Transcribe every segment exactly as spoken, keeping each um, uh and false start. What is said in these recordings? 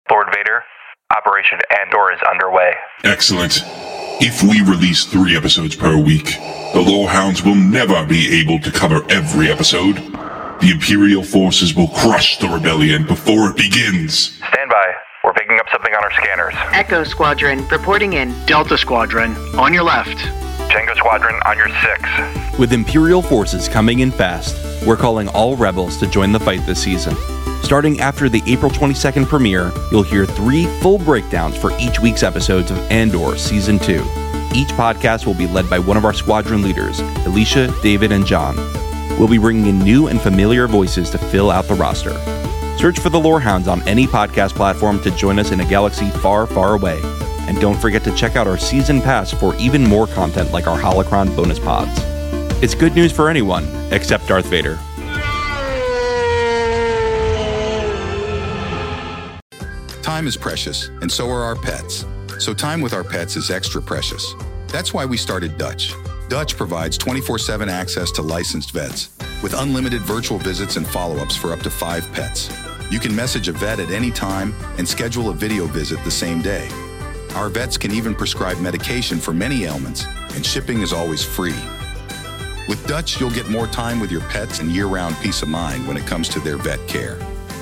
Lord Vader, Operation Andor is underway. Excellent. If we release three episodes per week, the Lorehounds will never be able to cover every episode. The Imperial forces will crush the rebellion before it begins. Stand by. We're picking up something on our scanners. Echo Squadron, reporting in. Delta Squadron, on your left. Tango Squadron, on your six. With Imperial forces coming in fast, we're calling all rebels to join the fight this season. Starting after the April twenty-second premiere, you'll hear three full breakdowns for each week's episodes of Andor Season two. Each podcast will be led by one of our squadron leaders, Alicia, David, and John. We'll be bringing in new and familiar voices to fill out the roster. Search for the Lorehounds on any podcast platform to join us in a galaxy far, far away. And don't forget to check out our season pass for even more content like our Holocron bonus pods. It's good news for anyone, except Darth Vader. Time is precious, and so are our pets. So time with our pets is extra precious. That's why we started Dutch. Dutch provides twenty-four seven access to licensed vets, with unlimited virtual visits and follow-ups for up to five pets. You can message a vet at any time and schedule a video visit the same day. Our vets can even prescribe medication for many ailments, and shipping is always free. With Dutch, you'll get more time with your pets and year-round peace of mind when it comes to their vet care.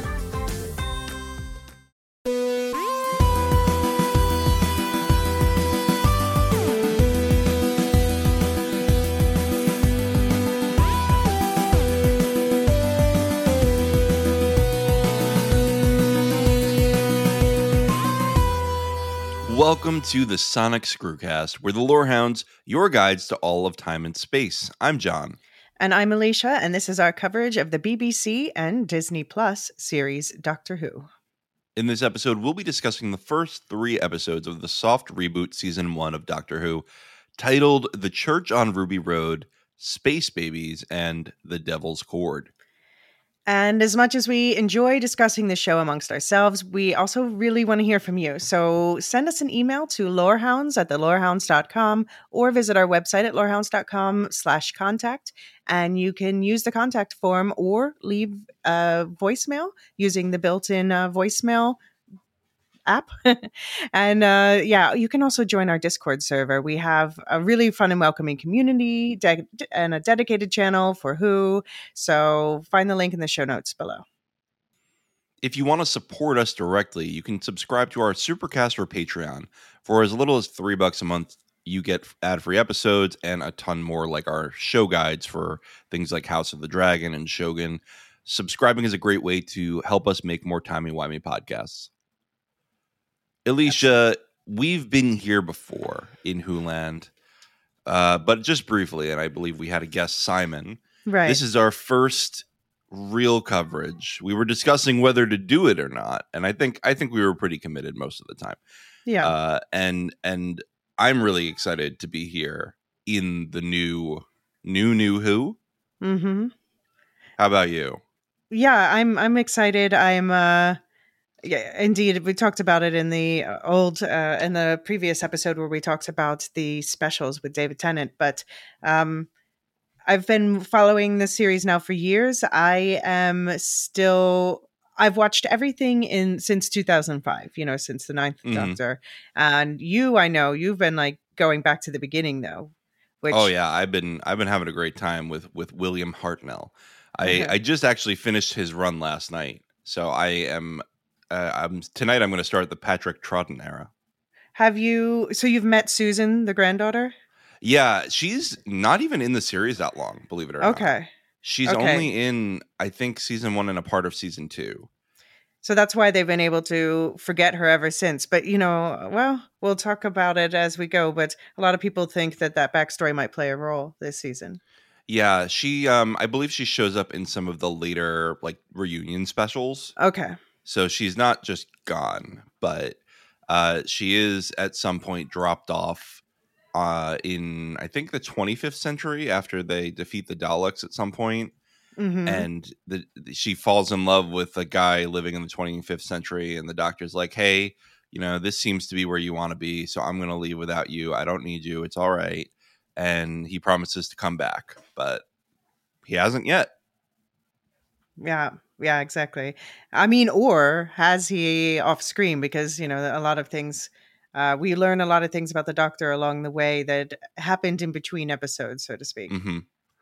Welcome to the Sonic Screwcast, where the Lorehounds, your guides to all of time and space. I'm John. And I'm Alicia, and this is our coverage of the B B C and Disney Plus series Doctor Who. In this episode, we'll be discussing the first three episodes of the soft reboot season one of Doctor Who, titled The Church on Ruby Road, Space Babies, and The Devil's Cord. And as much as we enjoy discussing the show amongst ourselves, we also really want to hear from you. So send us an email to lorehounds at the lorehounds dot com or visit our website at lorehounds dot com slash contact. And you can use the contact form or leave a voicemail using the built-in uh, voicemail app. and uh, yeah, you can also join our Discord server. We have a really fun and welcoming community de- and a dedicated channel for Who. So find the link in the show notes below. If you want to support us directly, you can subscribe to our Supercast or Patreon. For as little as three bucks a month, you get ad-free episodes and a ton more, like our show guides for things like House of the Dragon and Shogun. Subscribing is a great way to help us make more timey-wimey podcasts. Alicia, we've been here before in Wholand, uh, but just briefly, and I believe we had a guest, Simon. Right. This is our first real coverage. We were discussing whether to do it or not, and I think I think we were pretty committed most of the time. Yeah. Uh, and and I'm really excited to be here in the new new new Who. Mm-hmm. How about you? Yeah, I'm I'm excited. I'm uh Yeah, indeed. We talked about it in the old, uh, in the previous episode where we talked about the specials with David Tennant. But um, I've been following this series now for years. I am still, I've watched everything in since two thousand five, you know, since the Ninth Mhm. Doctor. And you, I know, you've been like going back to the beginning though. Which, Oh yeah, I've been I've been having a great time with with William Hartnell. I Okay. I just actually finished his run last night, so I am. Uh, I'm tonight. I'm going to start the Patrick Troughton era. Have you, so you've met Susan, the granddaughter? Yeah, she's not even in the series that long, believe it or not. Okay. She's Okay. only in, I think, season one and a part of season two. So that's why they've been able to forget her ever since. But, you know, well, we'll talk about it as we go. But a lot of people think that that backstory might play a role this season. Yeah, she. Um, I believe she shows up in some of the later like reunion specials. Okay. So she's not just gone, but uh, she is at some point dropped off uh, in, I think, the twenty-fifth century after they defeat the Daleks at some point. Mm-hmm. And the, she falls in love with a guy living in the twenty-fifth century. And the doctor's like, hey, you know, this seems to be where you want to be. So I'm going to leave without you. I don't need you. It's all right. And he promises to come back, but he hasn't yet. Yeah. Yeah, exactly. I mean, or has he off screen? Because, you know, a lot of things, uh, we learn a lot of things about the Doctor along the way that happened in between episodes, so to speak. Mm-hmm.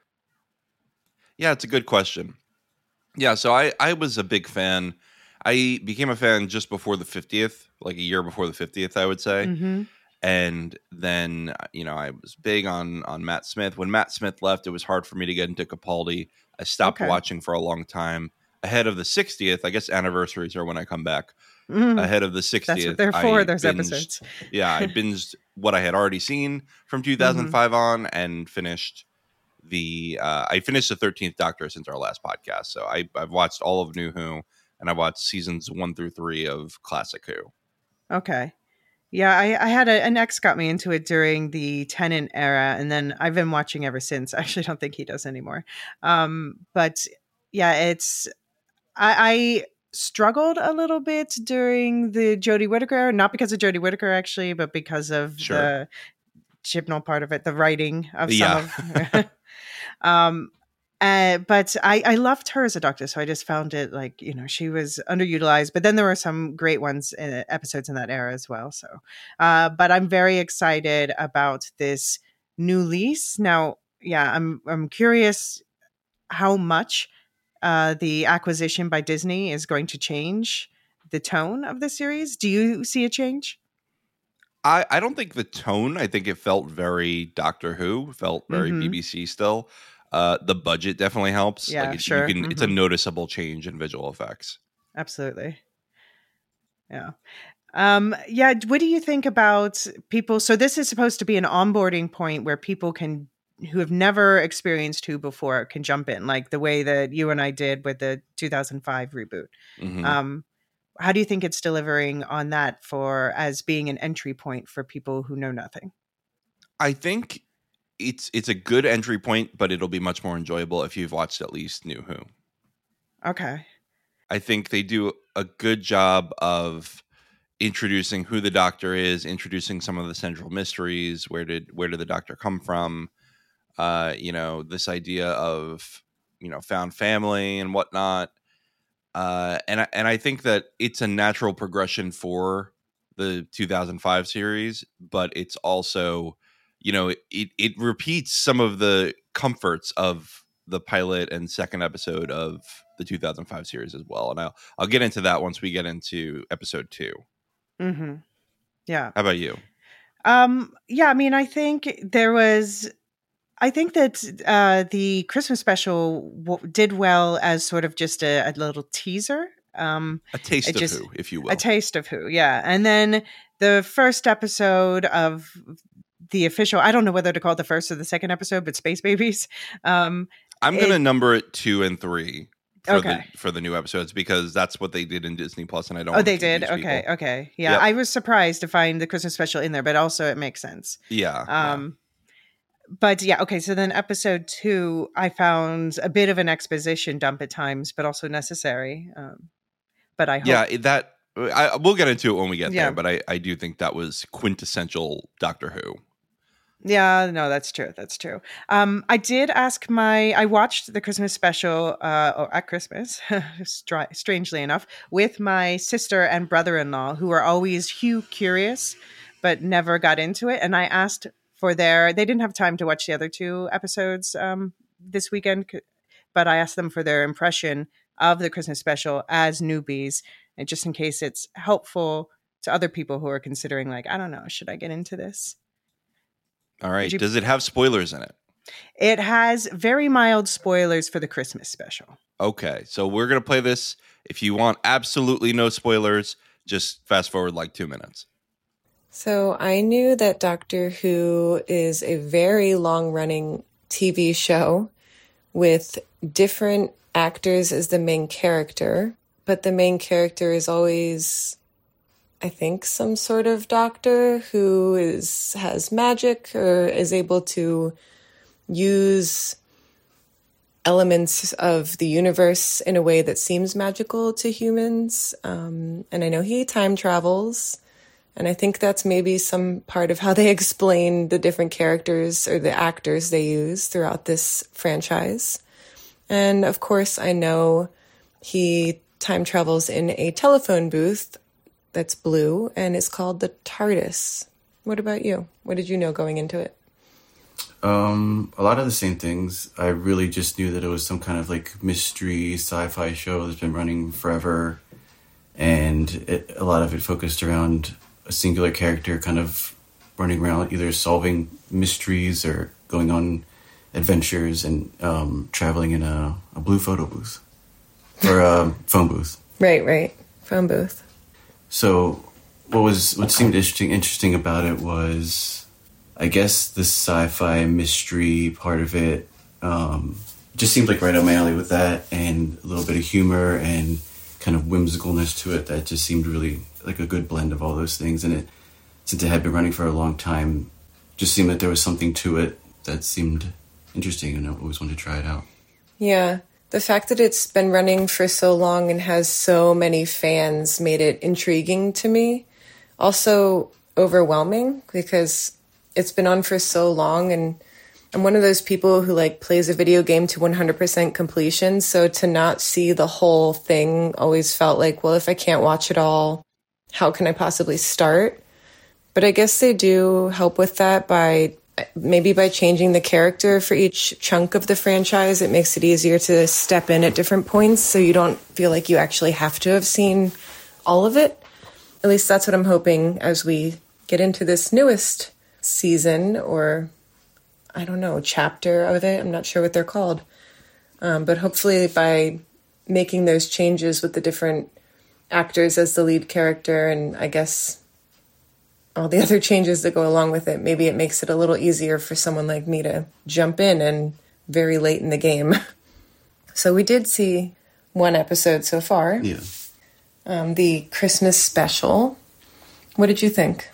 Yeah, it's a good question. Yeah, so I, I was a big fan. I became a fan just before the fiftieth, like a year before the fiftieth, I would say. Mm-hmm. And then, you know, I was big on on Matt Smith. When Matt Smith left, it was hard for me to get into Capaldi. I stopped Okay. watching for a long time. Ahead of the sixtieth, I guess anniversaries are when I come back. Mm. Ahead of the sixtieth, That's what they're for, I those binged, episodes. Yeah, I binged what I had already seen from two thousand five Mm-hmm. on and finished the, uh, I finished the thirteenth Doctor since our last podcast. So I, I've watched all of New Who, and I watched seasons one through three of Classic Who. Okay. Yeah, I, I had a, an ex got me into it during the Tennant era, and then I've been watching ever since. I actually don't think he does anymore. Um, but yeah, it's I, I struggled a little bit during the Jodie Whittaker era, not because of Jodie Whittaker actually, but because of Sure. the Chibnall part of it, the writing of Yeah. some of. um, uh, but I, I loved her as a Doctor, so I just found it like, you know, she was underutilized. But then there were some great ones, uh, episodes in that era as well. So, uh, but I'm very excited about this new lease. Now, yeah, I'm I'm curious how much uh, the acquisition by Disney is going to change the tone of the series. Do you see a change? I, I don't think the tone, I think it felt very Doctor Who, felt very Mhm. B B C still. Uh, the budget definitely helps. Yeah, like it, sure. You can, It's a Mhm. noticeable change in visual effects. Absolutely. Yeah. Um, yeah. What do you think about people? So this is supposed to be an onboarding point where people can, who have never experienced Who before, can jump in, like the way that you and I did with the two thousand five reboot. Mhm. Um, how do you think it's delivering on that for as being an entry point for people who know nothing? I think it's it's a good entry point, but it'll be much more enjoyable if you've watched at least New Who. Okay. I think they do a good job of introducing who the Doctor is, introducing some of the central mysteries. Where did where did the Doctor come from? Uh, you know, this idea of, you know, found family and whatnot. Uh, and I, and I think that it's a natural progression for the two thousand five series, but it's also, you know, it it repeats some of the comforts of the pilot and second episode of the two thousand five series as well. And I'll I'll get into that once we get into episode two. Mm-hmm. Yeah. How about you? Um, yeah, I mean, I think there was, I think that uh, the Christmas special w- did well as sort of just a, a little teaser. Um, A taste it of just- Who, if you will. a taste of Who, yeah. And then the first episode of the official, I don't know whether to call it the first or the second episode, but Space Babies. Um, I'm going to it- number it two and three for Okay. the for the new episodes because that's what they did in Disney Plus, and I don't. oh, wanna they did? confuse Okay, people. okay. Yeah, Yep. I was surprised to find the Christmas special in there, but also it makes sense. Yeah. yeah. Um, but yeah, okay. So then episode two, I found a bit of an exposition dump at times, but also necessary. Um, but I hope, Yeah, it- that I we'll get into it when we get Yeah. there, but I, I do think that was quintessential Doctor Who. yeah, no, that's true. That's true. Um, I did ask my, I watched the Christmas special, uh, or at Christmas, str- strangely enough, with my sister and brother-in-law, who are always Hugh curious, but never got into it. And I asked for their, they didn't have time to watch the other two episodes um, this weekend, c- but I asked them for their impression of the Christmas special as newbies, and just in case it's helpful to other people who are considering, like, I don't know, should I get into this? All right. you- Does it have spoilers in it? It has very mild spoilers for the Christmas special. Okay. So we're going to play this. If you want absolutely no spoilers, just fast forward like two minutes. So I knew that Doctor Who is a very long-running T V show with different actors as the main character, but the main character is always, I think, some sort of doctor who is has magic or is able to use elements of the universe in a way that seems magical to humans. Um, and I know he time travels. And I think that's maybe some part of how they explain the different characters or the actors they use throughout this franchise. And of course, I know He time travels in a telephone booth that's blue, and it's called the TARDIS. What about you? What did you know going into it? Um, a lot of the same things. I really just knew that it was some kind of like mystery sci-fi show that's been running forever, and it, a lot of it focused around a singular character kind of running around either solving mysteries or going on adventures and um, traveling in a, a blue photo booth. Or a phone booth. Right, right. Phone booth. So what was what seemed interesting interesting about it was, I guess, the sci-fi mystery part of it um, just seemed like right up my alley with that, and a little bit of humor and kind of whimsicalness to it that just seemed really like a good blend of all those things. And it, since it had been running for a long time, just seemed that there was something to it that seemed interesting, and I always wanted to try it out. Yeah. The fact that it's been running for so long and has so many fans made it intriguing to me. Also overwhelming because it's been on for so long, and I'm one of those people who like plays a video game to one hundred percent completion. So to not see the whole thing always felt like, well, if I can't watch it all, how can I possibly start? But I guess they do help with that by maybe by changing the character for each chunk of the franchise. It makes it easier to step in at different points so you don't feel like you actually have to have seen all of it. At least that's what I'm hoping as we get into this newest season, or I don't know, chapter of it. I'm not sure what they're called. Um, but hopefully by making those changes with the different actors as the lead character, and I guess all the other changes that go along with it, maybe it makes it a little easier for someone like me to jump in and very late in the game. So we did see one episode so far. Yeah. Um, the Christmas special. What did you think?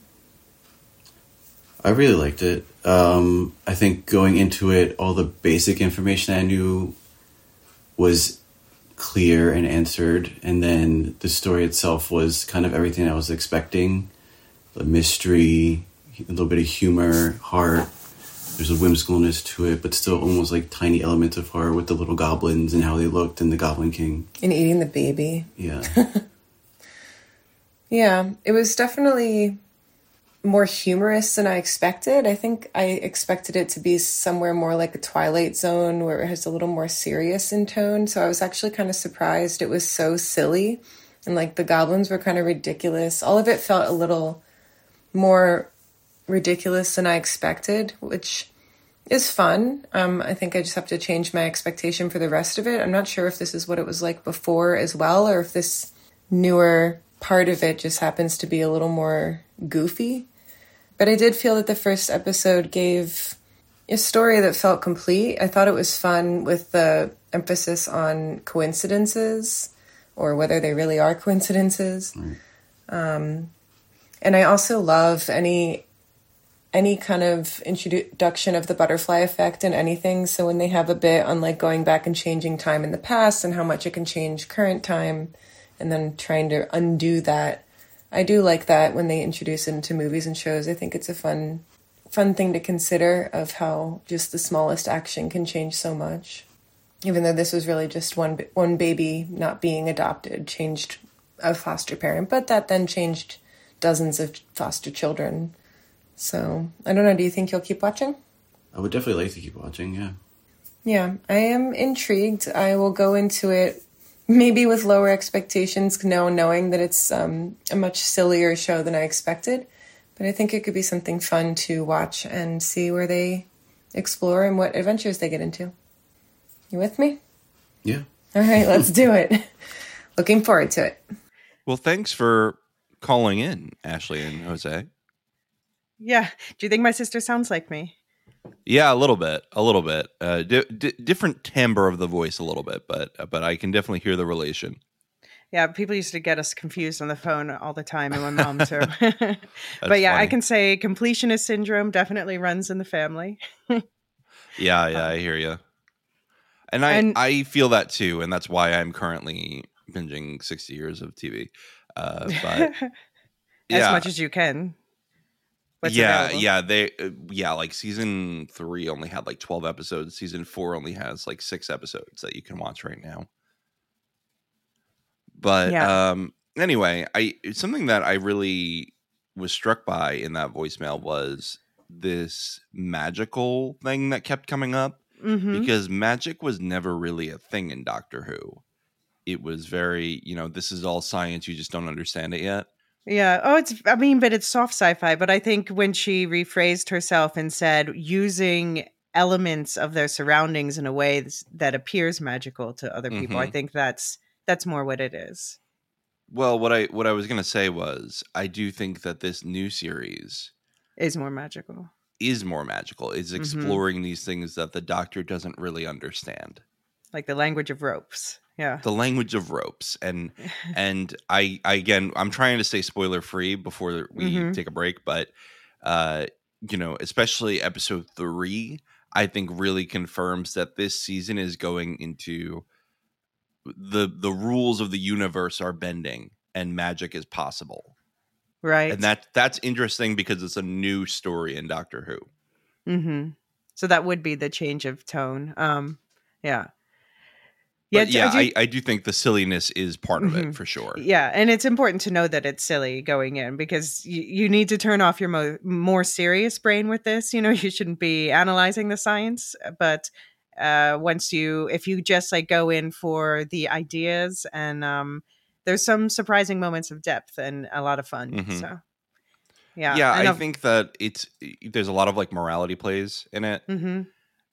I really liked it. Um, I think going into it, all the basic information I knew was clear and answered. And then the story itself was kind of everything I was expecting. The mystery, a little bit of humor, heart. There's a whimsicalness to it, but still almost like tiny elements of horror with the little goblins and how they looked, and the Goblin King. And eating the baby. Yeah. Yeah, it was definitely more humorous than I expected. I think I expected it to be somewhere more like a Twilight Zone where it has a little more serious in tone. So I was actually kind of surprised it was so silly. And like the goblins were kind of ridiculous. All of it felt a little more ridiculous than I expected, which is fun. Um, I think I just have to change my expectation for the rest of it. I'm not sure if this is what it was like before as well, or if this newer part of it just happens to be a little more goofy. But I did feel that the first episode gave a story that felt complete. I thought it was fun with the emphasis on coincidences, or whether they really are coincidences. Mm. Um, and I also love any any kind of introduction of the butterfly effect in anything. So when they have a bit on like going back and changing time in the past and how much it can change current time, and then trying to undo that, I do like that when they introduce it into movies and shows. I think it's a fun fun thing to consider of how just the smallest action can change so much. Even though this was really just one one baby not being adopted, changed a foster parent, but that then changed dozens of foster children. So, I don't know, do you think you'll keep watching? I would definitely like to keep watching, yeah. Yeah, I am intrigued. I will go into it maybe with lower expectations, now knowing that it's um, a much sillier show than I expected. But I think it could be something fun to watch and see where they explore and what adventures they get into. You with me? Yeah. All right, let's do it. Looking forward to it. Well, thanks for calling in, Ashley and Jose. Yeah. Do you think my sister sounds like me? Yeah, a little bit, a little bit. Uh, di- di- different timbre of the voice, a little bit, but but I can definitely hear the relation. Yeah, people used to get us confused on the phone all the time, and my mom too. But yeah, funny. I can say completionist syndrome definitely runs in the family. yeah, yeah, I hear you. And I, and I feel that too, and that's why I'm currently binging sixty years of T V. Uh, but yeah. As much as you can. What's yeah, available? yeah, they, uh, yeah, like season three only had like twelve episodes. Season four only has like six episodes that you can watch right now. But Yeah. um, anyway, I something that I really was struck by in that voicemail was this magical thing that kept coming up, Mm-hmm. because magic was never really a thing in Doctor Who. It was very, you know, this is all science, you just don't understand it yet. Yeah. Oh, it's, I mean, but it's soft sci-fi. But I think when she rephrased herself and said using elements of their surroundings in a way that's- that appears magical to other people, I Mhm. think that's that's more what it is. Well, what I what I was gonna say was, I do think that this new series Is more magical. is more magical. Is Mhm. exploring these things that the Doctor doesn't really understand. Like the language of ropes. Yeah. The language of ropes, and and I, I again, I'm trying to stay spoiler free before we Mhm. take a break, but uh, you know, especially episode three, I think really confirms that this season is going into the the rules of the universe are bending and magic is possible. Right. And that that's interesting because it's a new story in Doctor Who. Mm-hmm. So that would be the change of tone. Um, yeah. Yeah, But t- yeah, I I, do- I do think the silliness is part of Mhm. it for sure. Yeah, and it's important to know that it's silly going in because you, you need to turn off your mo- more serious brain with this. You know, you shouldn't be analyzing the science, but uh, once you, if you just like go in for the ideas, and um, there's some surprising moments of depth and a lot of fun. Mhm. So, yeah, Yeah, and I of- think that it's there's a lot of like morality plays in it, Mhm.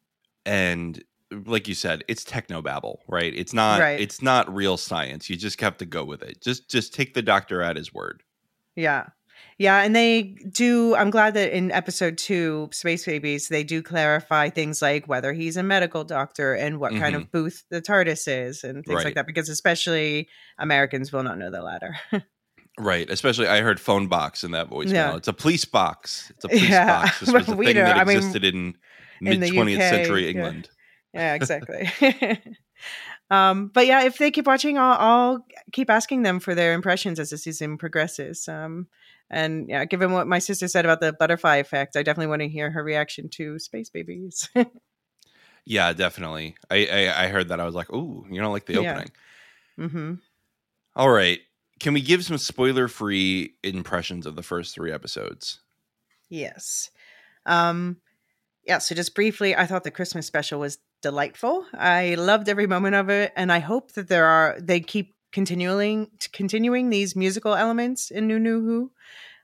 and like you said, it's technobabble, right? It's not Right. it's not real science. You just have to go with it. Just just take the Doctor at his word. Yeah. Yeah. And they do. I'm glad that in episode two, Space Babies, they do clarify things like whether he's a medical doctor and what kind Mhm. of booth the TARDIS is and things Right. like that, because especially Americans will not know the latter. Right. Especially I heard phone box in that voicemail. Yeah. It's a police box. It's a police Yeah, box. This but was a we thing don't- that I mean, existed in in the mid twentieth U K, century yeah. England. Yeah, exactly. um, but yeah, if they keep watching, I'll, I'll keep asking them for their impressions as the season progresses. Um, and yeah, given what my sister said about the butterfly effect, I definitely want to hear her reaction to Space Babies. Yeah, definitely. I, I I heard that. I was like, ooh, you know, like the Yeah. opening. Mm-hmm. All right. Can we give some spoiler free impressions of the first three episodes? Yes. Um, yeah, so just briefly, I thought the Christmas special was delightful. I loved every moment of it, and I hope that there are they keep continuing continuing these musical elements in New New Who.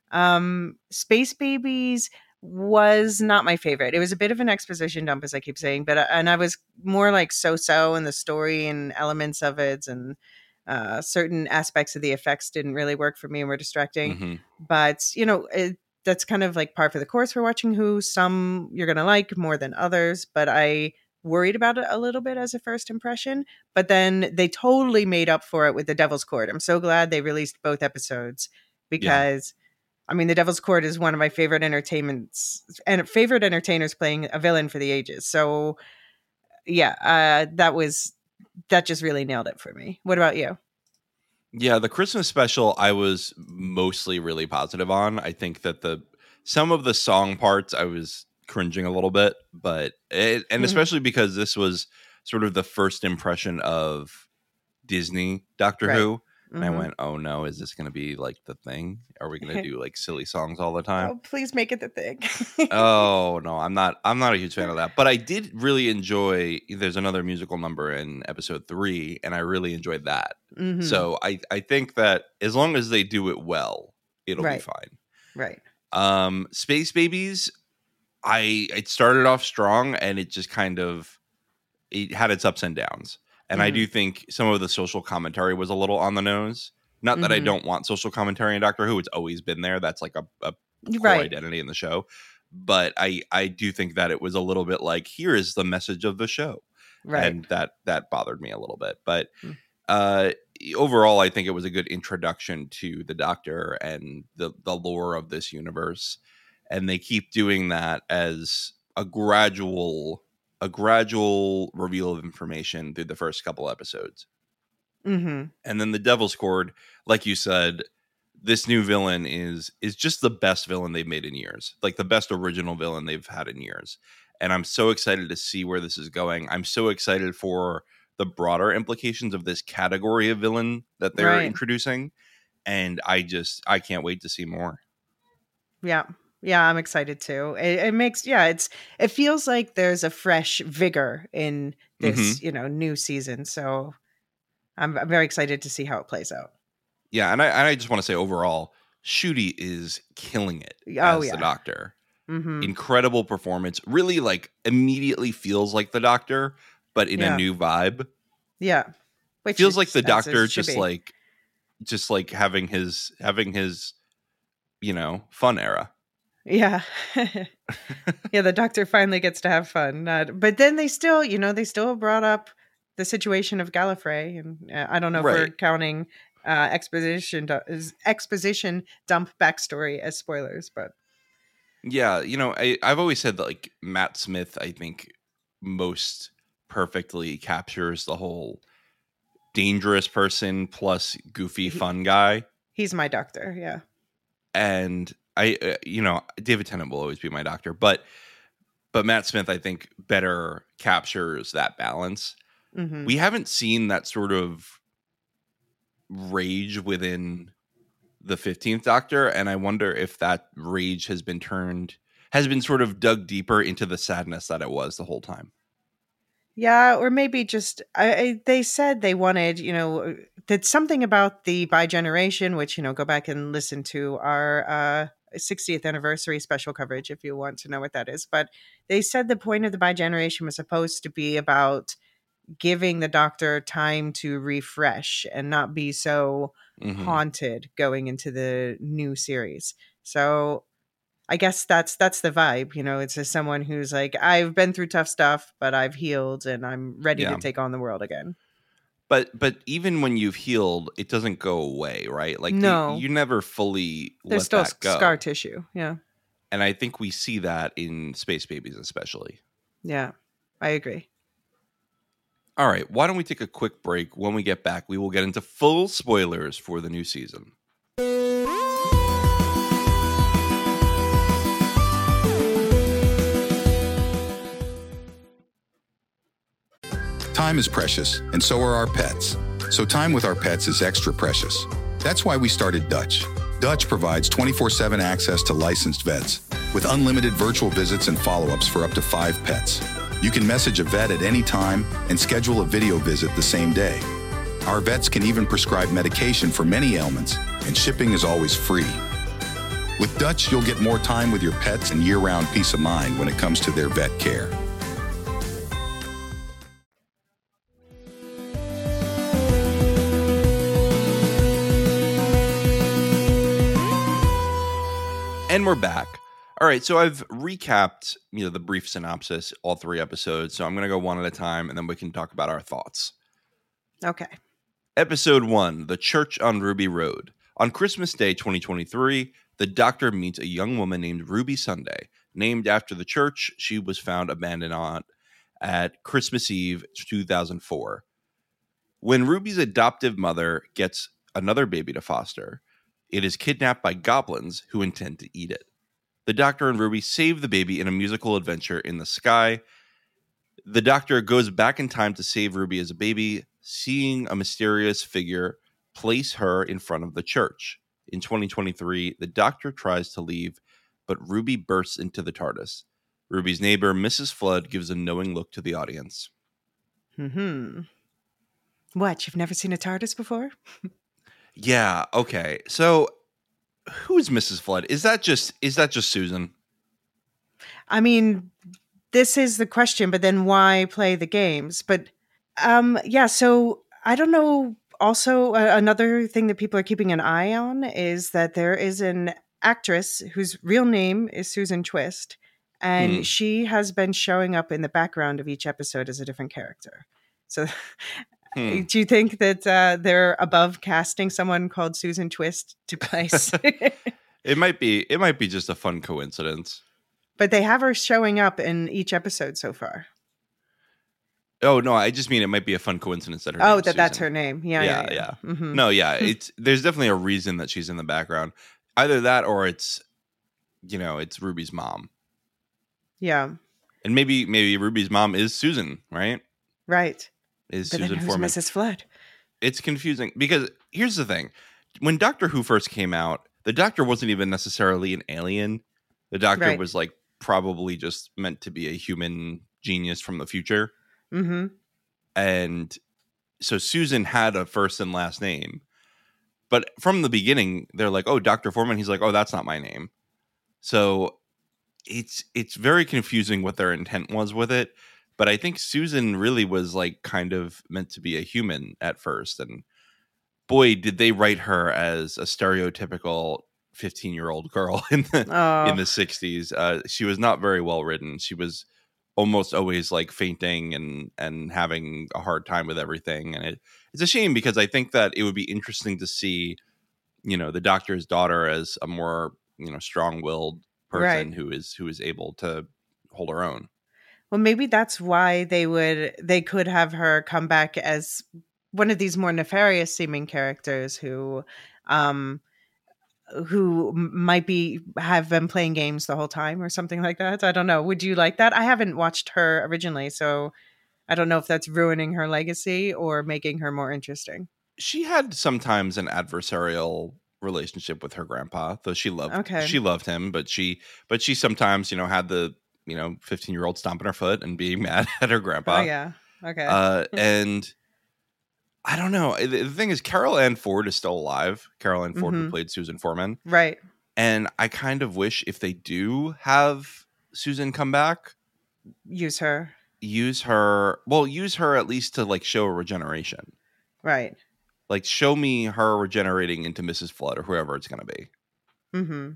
Um, Space Babies was not my favorite. It was a bit of an exposition dump, as I keep saying, but uh, and I was more like so-so in the story and elements of it, and uh, certain aspects of the effects didn't really work for me and were distracting. Mhm. But you know, it, that's kind of like par for the course for watching Who. Some you're gonna like more than others, but I worried about it a little bit as a first impression. But then they totally made up for it with The Devil's Court. I'm so glad they released both episodes because. I mean, The Devil's Court is one of my favorite entertainments and favorite entertainers playing a villain for the ages. So, yeah, uh, that was that just really nailed it for me. What about you? Yeah, the Christmas special I was mostly really positive on. I think that the some of the song parts I was cringing a little bit, but it, and Mhm. especially because this was sort of the first impression of Disney Doctor Right. Who. And I Mhm. went, oh no, is this going to be like the thing? Are we going to do like silly songs all the time? Oh, please make it the thing. Oh no, I'm not. I'm not a huge fan of that. But I did really enjoy. There's another musical number in episode three, and I really enjoyed that. Mhm. So I, I think that as long as they do it well, it'll Right. be fine. Right. Um, Space Babies, I it started off strong, and it just kind of it had its ups and downs. And I Mhm. do think some of the social commentary was a little on the nose. Not that I Mhm. don't want social commentary in Doctor Who; it's always been there. That's like a, a core Right. identity in the show. But I I do think that it was a little bit like, here is the message of the show, Right. and that that bothered me a little bit. But Mm. uh, overall, I think it was a good introduction to the Doctor and the the lore of this universe. And they keep doing that as a gradual a gradual reveal of information through the first couple episodes. Mhm. And then the Devil's Cord, like you said, this new villain is is just the best villain they've made in years. Like the best original villain they've had in years. And I'm so excited to see where this is going. I'm so excited for the broader implications of this category of villain that they're Right. introducing. And I just, I can't wait to see more. Yeah. Yeah, I'm excited too. It, it makes, yeah, it's, it feels like there's a fresh vigor in this, Mhm. you know, new season. So I'm, I'm very excited to see how it plays out. Yeah, and I, and I just want to say overall, Ncuti is killing it Oh, as yeah. the Doctor. Mm-hmm. Incredible performance. Really, like, immediately feels like the Doctor, but in Yeah. a new vibe. Yeah. Which Feels is- like the as it Doctor should just be. like, just like having his having his, you know, fun era. Yeah. Yeah, the Doctor finally gets to have fun. Not, but then they still, you know, they still brought up the situation of Gallifrey. And uh, I don't know if we're Right. counting uh, exposition, du- is- exposition dump backstory as spoilers, but Yeah, you know, I, I've always said that like Matt Smith, I think, most perfectly captures the whole dangerous person plus goofy fun guy. he's my Doctor. Yeah. And I, uh, you know, David Tennant will always be my Doctor, but but Matt Smith, I think, better captures that balance. Mm-hmm. We haven't seen that sort of rage within the fifteenth Doctor, and I wonder if that rage has been turned, has been sort of dug deeper into the sadness that it was the whole time. Yeah, or maybe just I, I, they said they wanted, you know, that something about the bi-generation, which, you know, go back and listen to our uh, sixtieth anniversary special coverage if you want to know what that is. But they said the point of the bi-generation was supposed to be about giving the Doctor time to refresh and not be so Mhm. haunted going into the new series. So I guess that's that's the vibe, you know. It's as someone who's like, I've been through tough stuff, but I've healed and I'm ready Yeah. to take on the world again. But but even when you've healed, it doesn't go away, right? Like you- No. you, never fully There's let still that go. scar tissue. Yeah. And I think we see that in Space Babies especially. Yeah. I agree. All right, why don't we take a quick break? When we get back, we will get into full spoilers for the new season. Time is precious, and so are our pets. So time with our pets is extra precious. That's why we started Dutch. Dutch provides twenty-four seven access to licensed vets, with unlimited virtual visits and follow-ups for up to five pets. You can message a vet at any time and schedule a video visit the same day. Our vets can even prescribe medication for many ailments, and shipping is always free. With Dutch, you'll get more time with your pets and year-round peace of mind when it comes to their vet care. And we're back. All right, so I've recapped, you know, the brief synopsis, all three episodes. So I'm going to go one at a time, and then we can talk about our thoughts. Okay. Episode one, The Church on Ruby Road. On Christmas Day twenty twenty-three, the Doctor meets a young woman named Ruby Sunday, named after the church she was found abandoned on at Christmas Eve two thousand four. When Ruby's adoptive mother gets another baby to foster, it is kidnapped by goblins who intend to eat it. The Doctor and Ruby save the baby in a musical adventure in the sky. The Doctor goes back in time to save Ruby as a baby, seeing a mysterious figure place her in front of the church. In twenty twenty-three, the Doctor tries to leave, but Ruby bursts into the TARDIS. Ruby's neighbor, Missus Flood, gives a knowing look to the audience. Hmm. What? You've never seen a TARDIS before? Yeah, okay. So who's Missus Flood? Is that just is that just Susan? I mean, this is the question, but then why play the games? But um, yeah, so I don't know. Also, uh, another thing that people are keeping an eye on is that there is an actress whose real name is Susan Twist, and Hmm. she has been showing up in the background of each episode as a different character. So, Hmm. do you think that uh, they're above casting someone called Susan Twist to place? It might be it might be just a fun coincidence. But they have her showing up in each episode so far. Oh no, I just mean it might be a fun coincidence that her Oh, name's that that's Susan. her name. Yeah, Yeah, yeah, yeah. yeah. Mhm. No, yeah, it's there's definitely a reason that she's in the background. Either that or it's, you know, it's Ruby's mom. Yeah, And maybe maybe Ruby's mom is Susan, right? right. Is But Susan then who's Foreman. Missus Flood? It's confusing because here's the thing. When Doctor Who first came out, the Doctor wasn't even necessarily an alien. The Doctor Right. was like probably just meant to be a human genius from the future. Mm-hmm. And so Susan had a first and last name. But from the beginning, they're like, oh, Doctor Foreman. He's like, oh, that's not my name. So it's it's very confusing what their intent was with it. But I think Susan really was like kind of meant to be a human at first. And boy, did they write her as a stereotypical fifteen-year-old girl in the Oh. in the sixties. Uh, she was not very well written. She was almost always like fainting and and having a hard time with everything. And it, it's a shame because I think that it would be interesting to see, you know, the Doctor's daughter as a more, you know, strong-willed person Right. who is who is able to hold her own. Well, maybe that's why they would they could have her come back as one of these more nefarious seeming characters who um who m- might be have been playing games the whole time or something like that. I don't know. Would you like that? I haven't watched her originally, so I don't know if that's ruining her legacy or making her more interesting. She had sometimes an adversarial relationship with her grandpa, though she loved Okay. she loved him, but she but she sometimes, you know, had the, you know, fifteen-year-old stomping her foot and being mad at her grandpa. Oh yeah. Okay. Uh, and I don't know. The, the thing is, Carol Ann Ford is still alive. Carol Ann Ford, who Mhm. played Susan Foreman. Right. And I kind of wish if they do have Susan come back, Use her. use her, well, use her at least to like show a regeneration. Right. Like, show me her regenerating into Missus Flood or whoever it's going to be. Mm-hmm.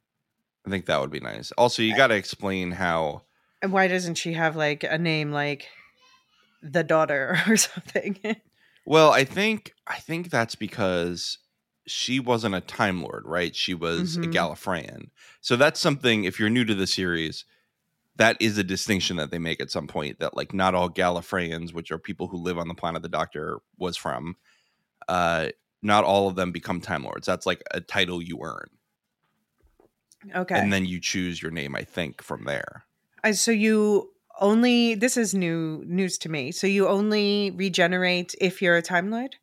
I think that would be nice. Also, you got to explain how. And why doesn't she have like a name like the daughter or something? Well, I think I think that's because she wasn't a Time Lord, right? She was Mhm. a Gallifreyan. So that's something. If you're new to the series, that is a distinction that they make at some point. That like not all Gallifreyans, which are people who live on the planet the Doctor was from, uh, not all of them become Time Lords. That's like a title you earn, Okay. and then you choose your name. I think from there. Uh, so you only this is new news to me. So you only regenerate if you're a Time Lord?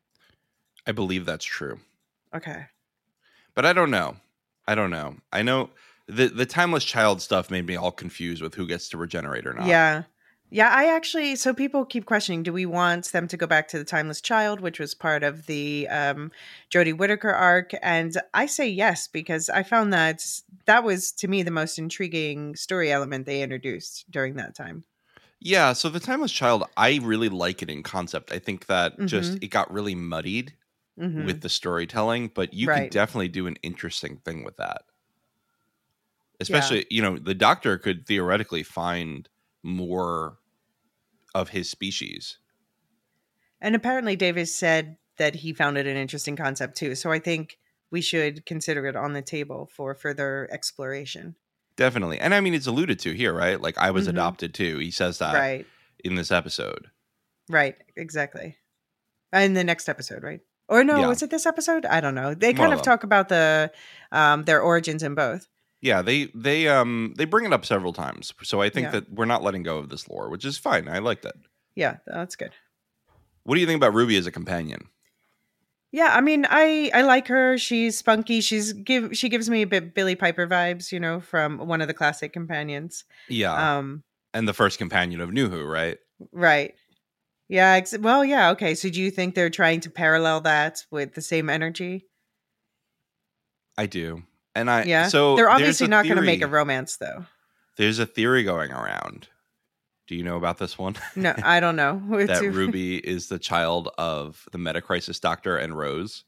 I believe that's true. Okay. But I don't know. I don't know. I know the the timeless child stuff made me all confused with who gets to regenerate or not. Yeah. Yeah, I actually so people keep questioning, do we want them to go back to the Timeless Child, which was part of the um Jodie Whittaker arc? And I say yes, because I found that that was to me the most intriguing story element they introduced during that time. Yeah, so the timeless child, I really like it in concept. I think that just Mhm. it got really muddied Mhm. with the storytelling, but you Right. can definitely do an interesting thing with that. Especially, you know, the Doctor could theoretically find more of his species. And apparently Davis said that he found it an interesting concept too. So I think we should consider it on the table for further exploration. Definitely. And I mean, it's alluded to here, right? Like, I was Mhm. adopted too. He says that Right. in this episode. Right. Exactly. In the next episode, right? Or no, Yeah. was it this episode? I don't know. They One kind of of them. talk about the um their origins in both. Yeah, they they um they bring it up several times. So I think Yeah. that we're not letting go of this lore, which is fine. I like that. Yeah, that's good. What do you think about Ruby as a companion? Yeah, I mean, I I like her. She's spunky. She's give she gives me a bit Billy Piper vibes, you know, from one of the classic companions. Yeah. Um, And the first companion of New Who, right? right. Yeah. Ex- well, yeah. Okay. So, do you think they're trying to parallel that with the same energy? I do. And I Yeah. so they're there's obviously a not going to make a theory- romance, though. There's a theory going around. Do you know about this one? No, I don't know. That Ruby is the child of the Metacrisis Doctor and Rose.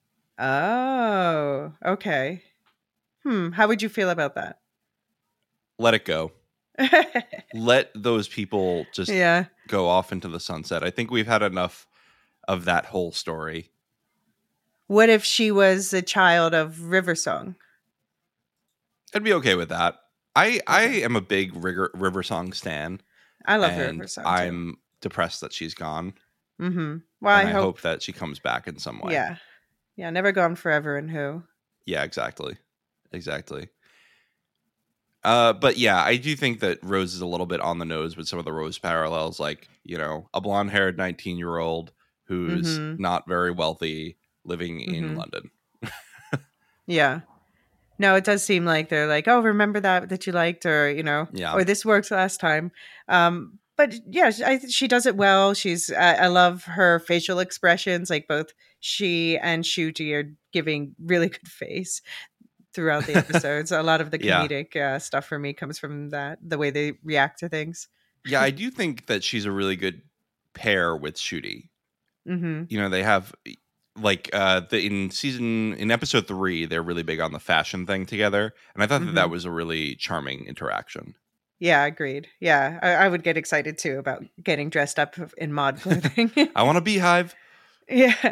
Oh, okay. Hmm. How would you feel about that? Let it go. Let those people just Yeah. go off into the sunset. I think we've had enough of that whole story. What if she was a child of River Song? I'd be okay with that. I I am a big River, River Song stan. I love and River Song. too. I'm depressed that she's gone. Mm-hmm. Well, and I I hope, hope that she comes back in some way. Yeah. Yeah. Never gone forever in Who. Yeah, exactly. Exactly. Uh, but yeah, I do think that Rose is a little bit on the nose with some of the Rose parallels, like, you know, a blonde-haired nineteen-year-old who's Mhm. not very wealthy living in Mhm. London. Yeah. No, it does seem like they're like, oh, remember that that you liked, or you know, Yeah. or this works last time. Um, but yeah, she- I, she does it well. She's I, I love her facial expressions. Like both she and Shuti are giving really good face throughout the episodes. A lot of the Yeah. comedic uh, stuff for me comes from that, the way they react to things. Yeah, I do think that she's a really good pair with Shuti. Mm-hmm. You know, they have like uh the in season in episode three, they're really big on the fashion thing together, and I thought that that Mhm. was a really charming interaction. Yeah, agreed. Yeah, I, I would get excited too about getting dressed up in mod clothing. I want a beehive. Yeah.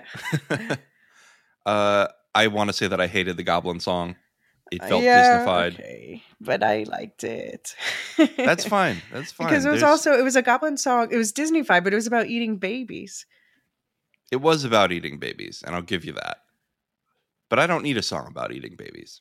uh, I want to say that I hated the Goblin song. It felt yeah, Disneyfied. okay, but I liked it. That's fine. That's fine. Because it was There's- also it was a Goblin song. It was Disneyfied, but it was about eating babies. It was about eating babies, and I'll give you that. But I don't need a song about eating babies.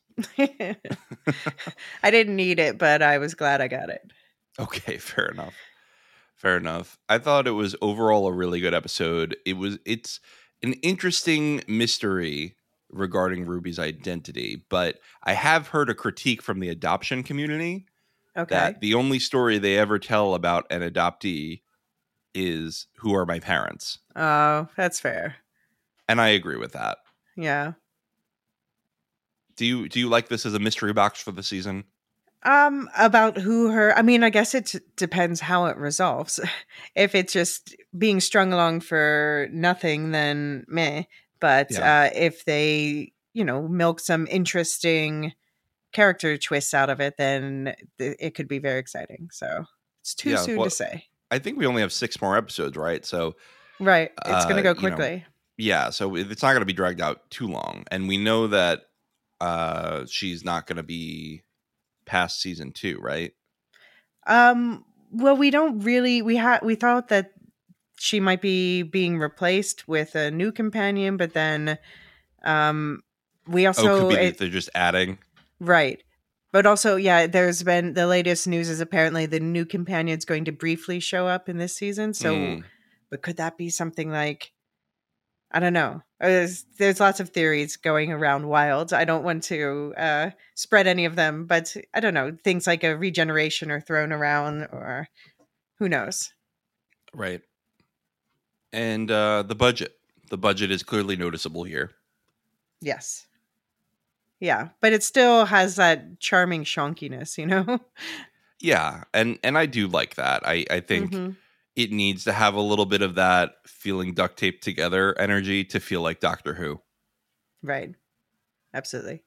I didn't need it, but I was glad I got it. Okay, fair enough. Fair enough. I thought it was overall a really good episode. It was it's an interesting mystery regarding Ruby's identity, but I have heard a critique from the adoption community Okay. that the only story they ever tell about an adoptee is who are my parents. Oh, that's fair. And I agree with that. Yeah. Do you do you like this as a mystery box for the season? Um, about who her, I mean, I guess it depends how it resolves. If it's just being strung along for nothing, then meh. But Yeah. uh, if they, you know, milk some interesting character twists out of it, then th- it could be very exciting. So it's too Yeah, soon well, to say. I think we only have six more episodes, right? So Right. It's going to uh, go you know, quickly. yeah, so it's not going to be dragged out too long, and we know that uh, she's not going to be past season two, right? Um, well, we don't really, we had, we thought that she might be being replaced with a new companion, but then um, we Oh, also, could be that it- they're just adding. right. But also, yeah, there's been the latest news is apparently the new companion's going to briefly show up in this season. So, Mm. but could that be something like, I don't know. There's, there's lots of theories going around wild. I don't want to uh, spread any of them, but I don't know. Things like a regeneration are thrown around, or who knows? Right. And uh, the budget. The budget is clearly noticeable here. Yes. Yeah, but it still has that charming shonkiness, you know? Yeah, and and I do like that. I I think Mhm. it needs to have a little bit of that feeling duct taped together energy to feel like Doctor Who. Right. Absolutely.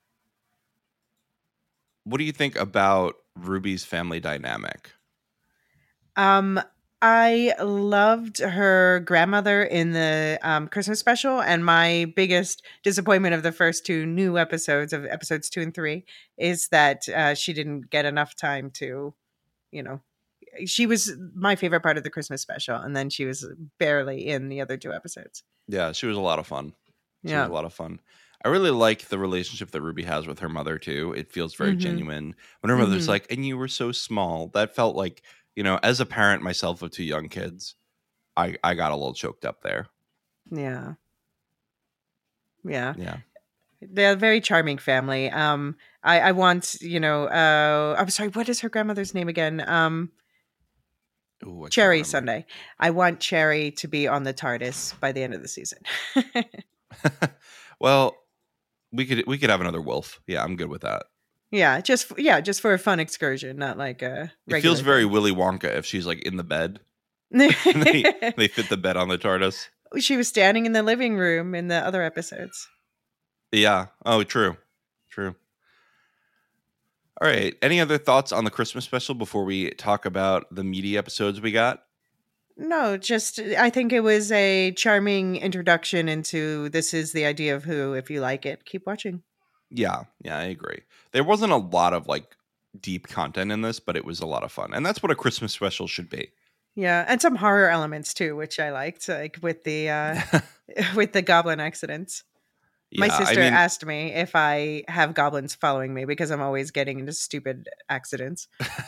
What do you think about Ruby's family dynamic? Um, I loved her grandmother in the um, Christmas special, and my biggest disappointment of the first two new episodes of episodes two and three is that uh, she didn't get enough time to, you know, she was my favorite part of the Christmas special, and then she was barely in the other two episodes. Yeah, she was a lot of fun. She Yeah. was a lot of fun. I really like the relationship that Ruby has with her mother too. It feels very Mhm. genuine. When her mother's Mhm. like, "And you were so small," that felt like, you know, as a parent myself of two young kids, I I got a little choked up there. Yeah. Yeah. Yeah. They're a very charming family. Um, I, I want, you know, uh, I'm sorry, what is her grandmother's name again? Um, Ooh, I can't Cherry remember. Sunday. I want Cherry to be on the TARDIS by the end of the season. Well, we could we could have another wolf. Yeah, I'm good with that. yeah, just yeah, just for a fun excursion, not like a. It feels very Willy Wonka if she's like in the bed. they, they fit the bed on the TARDIS. She was standing in the living room in the other episodes. Yeah. Oh, true. True. All right. Any other thoughts on the Christmas special before we talk about the meaty episodes we got? No, just I think it was a charming introduction into this is the idea of Who. If you like it, keep watching. Yeah. Yeah, I agree. There wasn't a lot of like deep content in this, but it was a lot of fun. And that's what a Christmas special should be. Yeah, and some horror elements too, which I liked, like with the uh with the goblin accidents. My Yeah, I sister mean- asked me if I have goblins following me because I'm always getting into stupid accidents.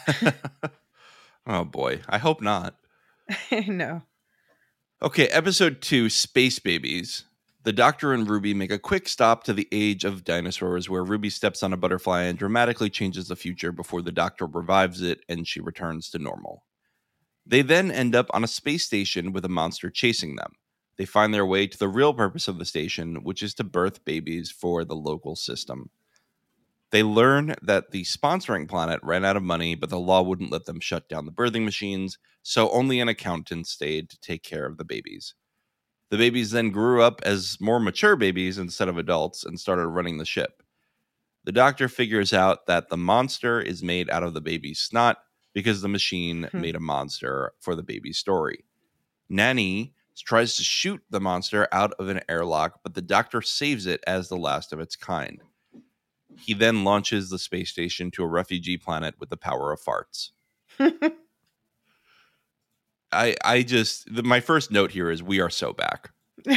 Oh boy, I hope not. No. Okay, episode two, Space Babies. The Doctor and Ruby make a quick stop to the age of dinosaurs where Ruby steps on a butterfly and dramatically changes the future before the Doctor revives it and she returns to normal. They then end up on a space station with a monster chasing them. They find their way to the real purpose of the station, which is to birth babies for the local system. They learn that the sponsoring planet ran out of money, but the law wouldn't let them shut down the birthing machines, so only an accountant stayed to take care of the babies. The babies then grew up as more mature babies instead of adults and started running the ship. The Doctor figures out that the monster is made out of the baby's snot because the machine Hmm. made a monster for the baby's story. Nanny tries to shoot the monster out of an airlock, but the Doctor saves it as the last of its kind. He then launches the space station to a refugee planet with the power of farts. I I just the, my first note here is we are so back.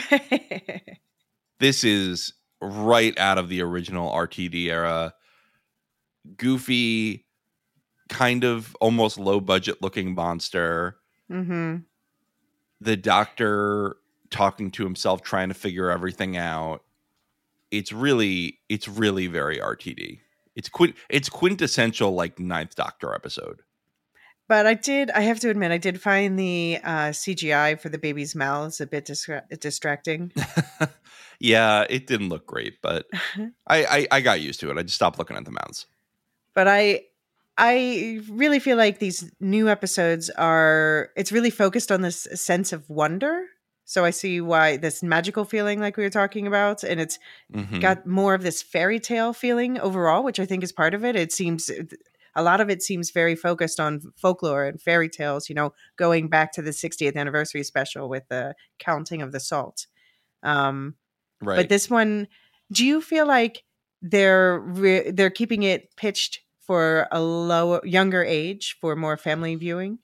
This is right out of the original R T D era. Goofy, kind of almost low budget looking monster. Mm-hmm. The Doctor talking to himself, trying to figure everything out. It's really, it's really very R T D. It's quint, it's quintessential like Ninth Doctor episode. But I did, I have to admit, I did find the uh, C G I for the baby's mouths a bit distra- distracting. Yeah, it didn't look great, but I, I I got used to it. I just stopped looking at the mouths. But I I really feel like these new episodes are, it's really focused on this sense of wonder. So I see why this magical feeling like we were talking about, and it's Mhm. got more of this fairy tale feeling overall, which I think is part of it. It seems a lot of it seems very focused on folklore and fairy tales, you know, going back to the sixtieth anniversary special with the counting of the salt. Um, Right. But this one, do you feel like they're re- they're keeping it pitched for a lower, younger age for more family viewing?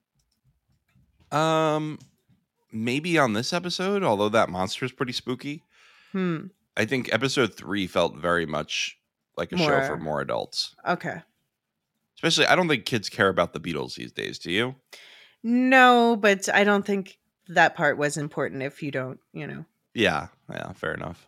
Um, maybe on this episode, although that monster is pretty spooky. Hmm. I think episode three felt very much like a show for More- more adults. Okay. Especially, I don't think kids care about the Beatles these days. Do you? No, but I don't think that part was important if you don't, you know. Yeah, yeah, fair enough.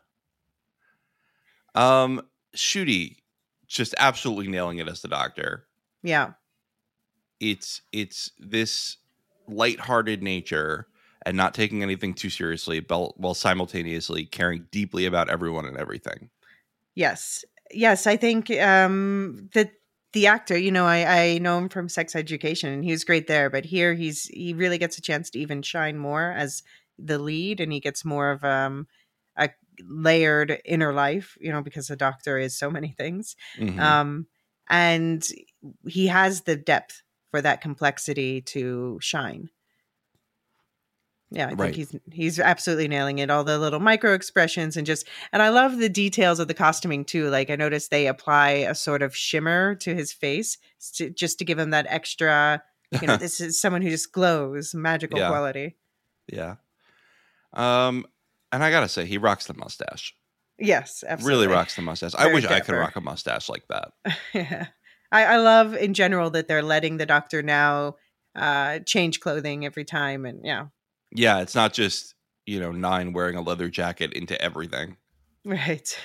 Um, Shooty, just absolutely nailing it as the Doctor. Yeah. It's it's this lighthearted nature and not taking anything too seriously, but while simultaneously caring deeply about everyone and everything. Yes. Yes, I think um that the actor, you know, I, I know him from Sex Education and he was great there, but here he's he really gets a chance to even shine more as the lead, and he gets more of um a layered inner life, you know, because the Doctor is so many things. Mhm. Um and he has the depth for that complexity to shine. Yeah, I Right. think he's he's absolutely nailing it. All the little micro expressions and just, and I love the details of the costuming too. Like I noticed they apply a sort of shimmer to his face to, just to give him that extra, you know, this is someone who just glows, magical Yeah. quality. Yeah. Um, and I gotta say, he rocks the mustache. Yes, absolutely. Really rocks the mustache. I Very wish I could dapper. rock a mustache like that. Yeah. I, I love in general that they're letting the Doctor now uh, change clothing every time, and yeah, Yeah, it's not just, you know, Nine wearing a leather jacket into everything. right.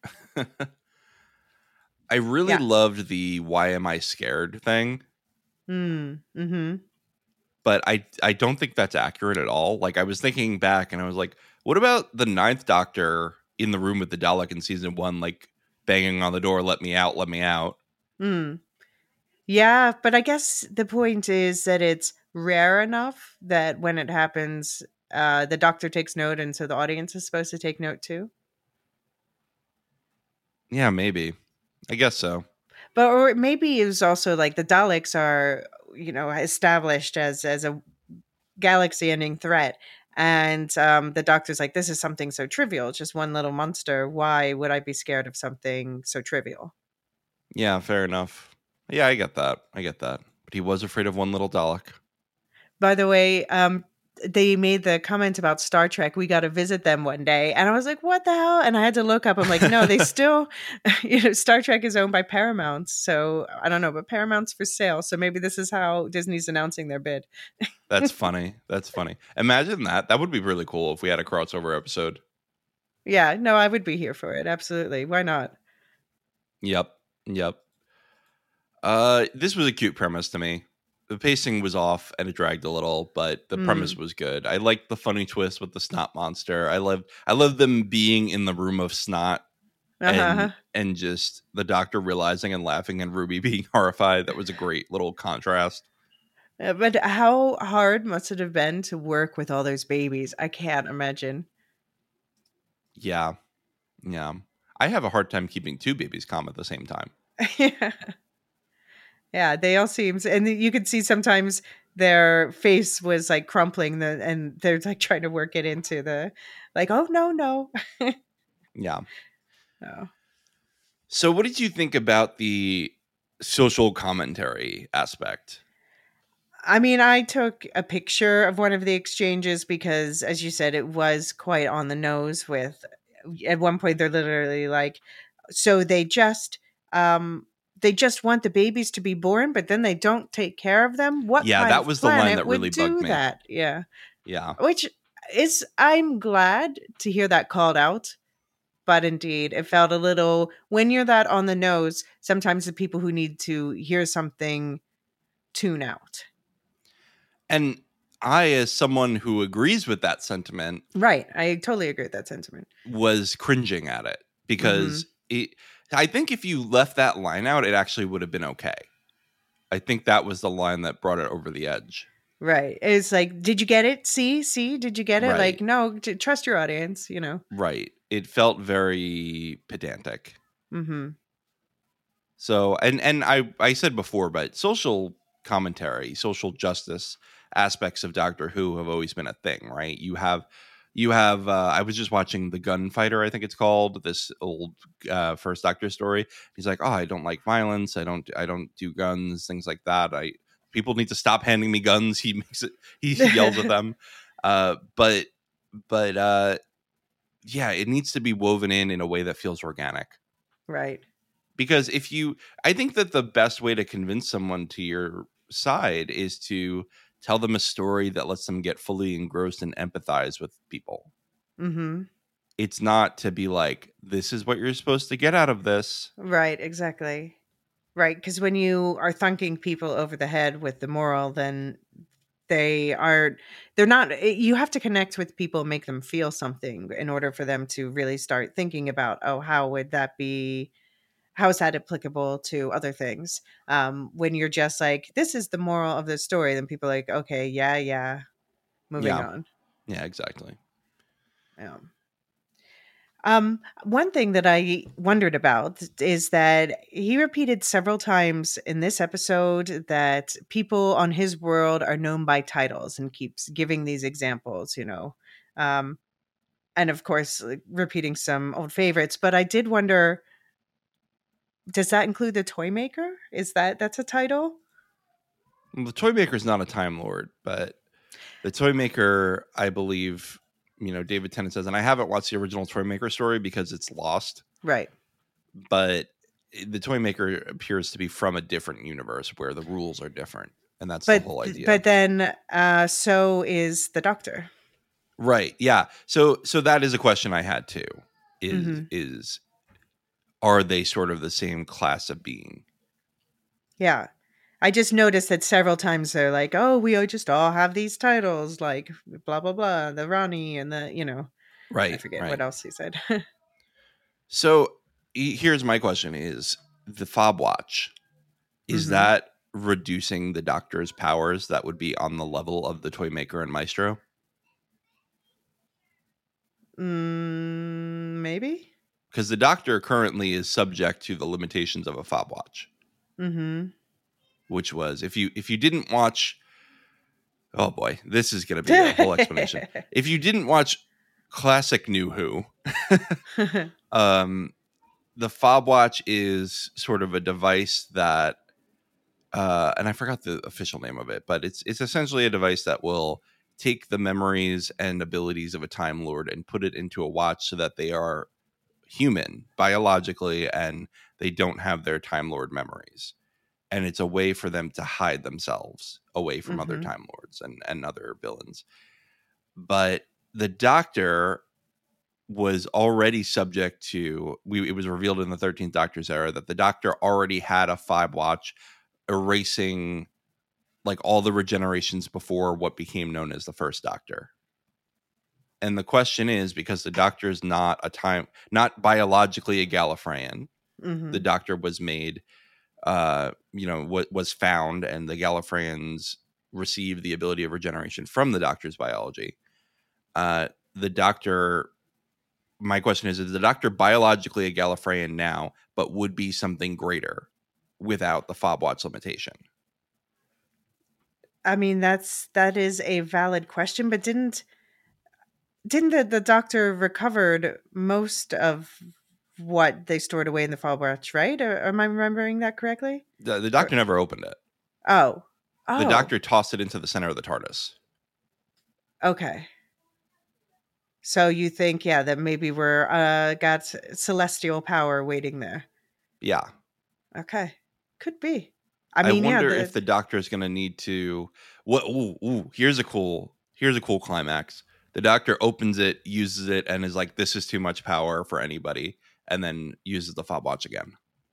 I really Yeah. loved the "Why am I scared" thing, mm, mm-hmm. but I I don't think that's accurate at all. Like I was thinking back and I was like, what about the Ninth Doctor in the room with the Dalek in season one, like banging on the door, "Let me out, let me out." Mm. Yeah, but I guess the point is that it's rare enough that when it happens, uh, the Doctor takes note, and so the audience is supposed to take note too. Yeah, maybe. I guess so. But or maybe it was also like the Daleks are, you know, established as as a galaxy-ending threat, and um, the Doctor's like, this is something so trivial, it's just one little monster. Why would I be scared of something so trivial? Yeah, fair enough. Yeah, I get that. I get that. But he was afraid of one little Dalek. By the way, um, they made the comment about Star Trek. We got to visit them one day. And I was like, what the hell? And I had to look up. I'm like, no, they still, you know, Star Trek is owned by Paramount. So I don't know, but Paramount's for sale. So maybe this is how Disney's announcing their bid. That's funny. That's funny. Imagine that. That would be really cool if we had a crossover episode. Yeah, no, I would be here for it. Absolutely. Why not? Yep. Yep. Uh, this was a cute premise to me. The pacing was off and it dragged a little, but the mm. premise was good. I liked the funny twist with the snot monster. I loved I loved them being in the room of snot and uh-huh. and just the doctor realizing and laughing and Ruby being horrified. That was a great little contrast. Uh, but how hard must it have been to work with all those babies? I can't imagine. Yeah. Yeah. I have a hard time keeping two babies calm at the same time. Yeah. Yeah, they all seem, and you could see sometimes their face was like crumpling, the, and they're like trying to work it into the, like, oh no, no. Yeah. No. So, what did you think about the social commentary aspect? I mean, I took a picture of one of the exchanges because, as you said, it was quite on the nose. With at one point, they're literally like, so they just. um They just want the babies to be born, but then they don't take care of them. What? Yeah, kind that of was the line that really do bugged me. That? Yeah, yeah. Which is, I'm glad to hear that called out, but indeed, it felt a little. When you're that on the nose, sometimes the people who need to hear something tune out. And I, as someone who agrees with that sentiment, right? I totally agree with that sentiment. Was cringing at it because mm-hmm. it. I think if you left that line out, it actually would have been okay. I think that was the line that brought it over the edge. Right. It's like, did you get it? See, see, did you get it? Right. Like, no, t- trust your audience, you know? Right. It felt very pedantic. Mm-hmm. So, and, and I, I said before, but social commentary, social justice aspects of Doctor Who have always been a thing, right? You have... You have, uh, I was just watching The Gunfighter, I think it's called, this old uh, First Doctor story. He's like, oh, I don't like violence. I don't, I don't do guns, things like that. I people need to stop handing me guns. He makes it, he yells at them. Uh, but, but uh, yeah, it needs to be woven in in a way that feels organic. Right. Because if you, I think that the best way to convince someone to your side is to tell them a story that lets them get fully engrossed and empathize with people. Mm-hmm. It's not to be like, this is what you're supposed to get out of this. Right, exactly. Right, because when you are thunking people over the head with the moral, then they are, they're not, you have to connect with people and make them feel something in order for them to really start thinking about, oh, how would that be, how is that applicable to other things? Um, when you're just like, this is the moral of the story, then people are like, okay, yeah, yeah, moving yeah. on. Yeah, exactly. Yeah. Um, one thing that I wondered about is that he repeated several times in this episode that people on his world are known by titles and keeps giving these examples, you know. Um, and of course, like, repeating some old favorites. But I did wonder, does that include the Toymaker? Is that that's a title? Well, the Toymaker is not a Time Lord, but the Toymaker, I believe, you know, David Tennant says, and I haven't watched the original Toymaker story because it's lost. Right. But the Toymaker appears to be from a different universe where the rules are different. And that's but, the whole idea. But then uh, so is the Doctor. Right. Yeah. So so that is a question I had too. Is mm-hmm. is are they sort of the same class of being? Yeah. I just noticed that several times they're like, oh, we just all have these titles, like blah, blah, blah, the Ronnie and the, you know. Right. I forget right. what else he said. So here's my question is, the fob watch, is mm-hmm. that reducing the Doctor's powers that would be on the level of the Toymaker and Maestro? Mm, maybe. Because the Doctor currently is subject to the limitations of a fob watch. Mm-hmm. Which was, if you if you didn't watch, oh boy, this is going to be a whole explanation. If you didn't watch classic New Who, um, the fob watch is sort of a device that, uh, and I forgot the official name of it, but it's it's essentially a device that will take the memories and abilities of a Time Lord and put it into a watch so that they are human biologically and they don't have their Time Lord memories. And it's a way for them to hide themselves away from mm-hmm. other Time Lords and, and other villains. But the Doctor was already subject to, we, it was revealed in the thirteenth Doctor's era that the Doctor already had a five watch erasing like all the regenerations before what became known as the first Doctor. And the question is, because the Doctor is not a time, not biologically a Gallifreyan, mm-hmm. the Doctor was made, uh, you know, what was found, and the Gallifreyans received the ability of regeneration from the Doctor's biology. Uh, the Doctor, my question is, is the Doctor biologically a Gallifreyan now, but would be something greater without the fob watch limitation? I mean, that's, that is a valid question, but didn't, Didn't the, the Doctor recovered most of what they stored away in the fob watch, right? Or, am I remembering that correctly? The, the Doctor or, never opened it. Oh. oh. The Doctor tossed it into the center of the TARDIS. Okay. So you think, yeah, that maybe we're uh, got celestial power waiting there. Yeah. Okay. Could be. I mean, I wonder yeah, the, if the Doctor is going to need to. What? Ooh, ooh, here's a cool. Here's a cool climax. The Doctor opens it, uses it, and is like, "This is too much power for anybody," and then uses the fob watch again.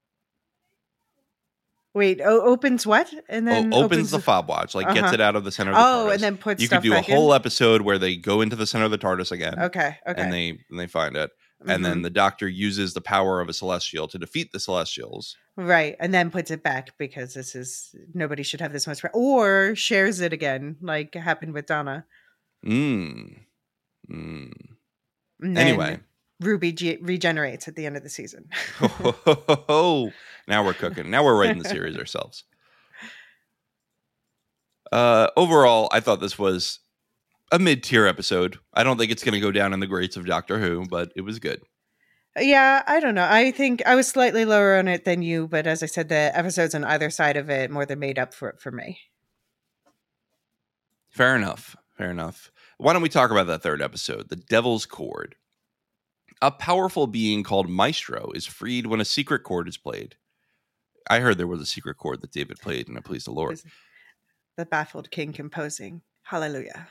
Wait, o- opens what? And then o- opens, opens the, the fob watch, like uh-huh. gets it out of the center of the oh, TARDIS. And then puts. You stuff could do back a whole in? episode where they go into the center of the TARDIS again. Okay, okay. And they and they find it, mm-hmm. and then the Doctor uses the power of a Celestial to defeat the Celestials. Right, and then puts it back because this is nobody should have this much power, or shares it again, like happened with Donna. Hmm. Mm. Anyway, Ruby G- regenerates at the end of the season. oh, oh, oh, oh. Now we're cooking. Now we're writing the series ourselves. Uh, overall, I thought this was a mid-tier episode. I don't think it's going to go down in the greats of Doctor Who, but it was good. Yeah, I don't know. I think I was slightly lower on it than you, but as I said, the episodes on either side of it more than made up for it for me. Fair enough. Fair enough. Why don't we talk about that third episode, The Devil's Chord? A powerful being called Maestro is freed when a secret chord is played. I heard there was a secret chord that David played, and it pleased the Lord. The baffled king composing. Hallelujah.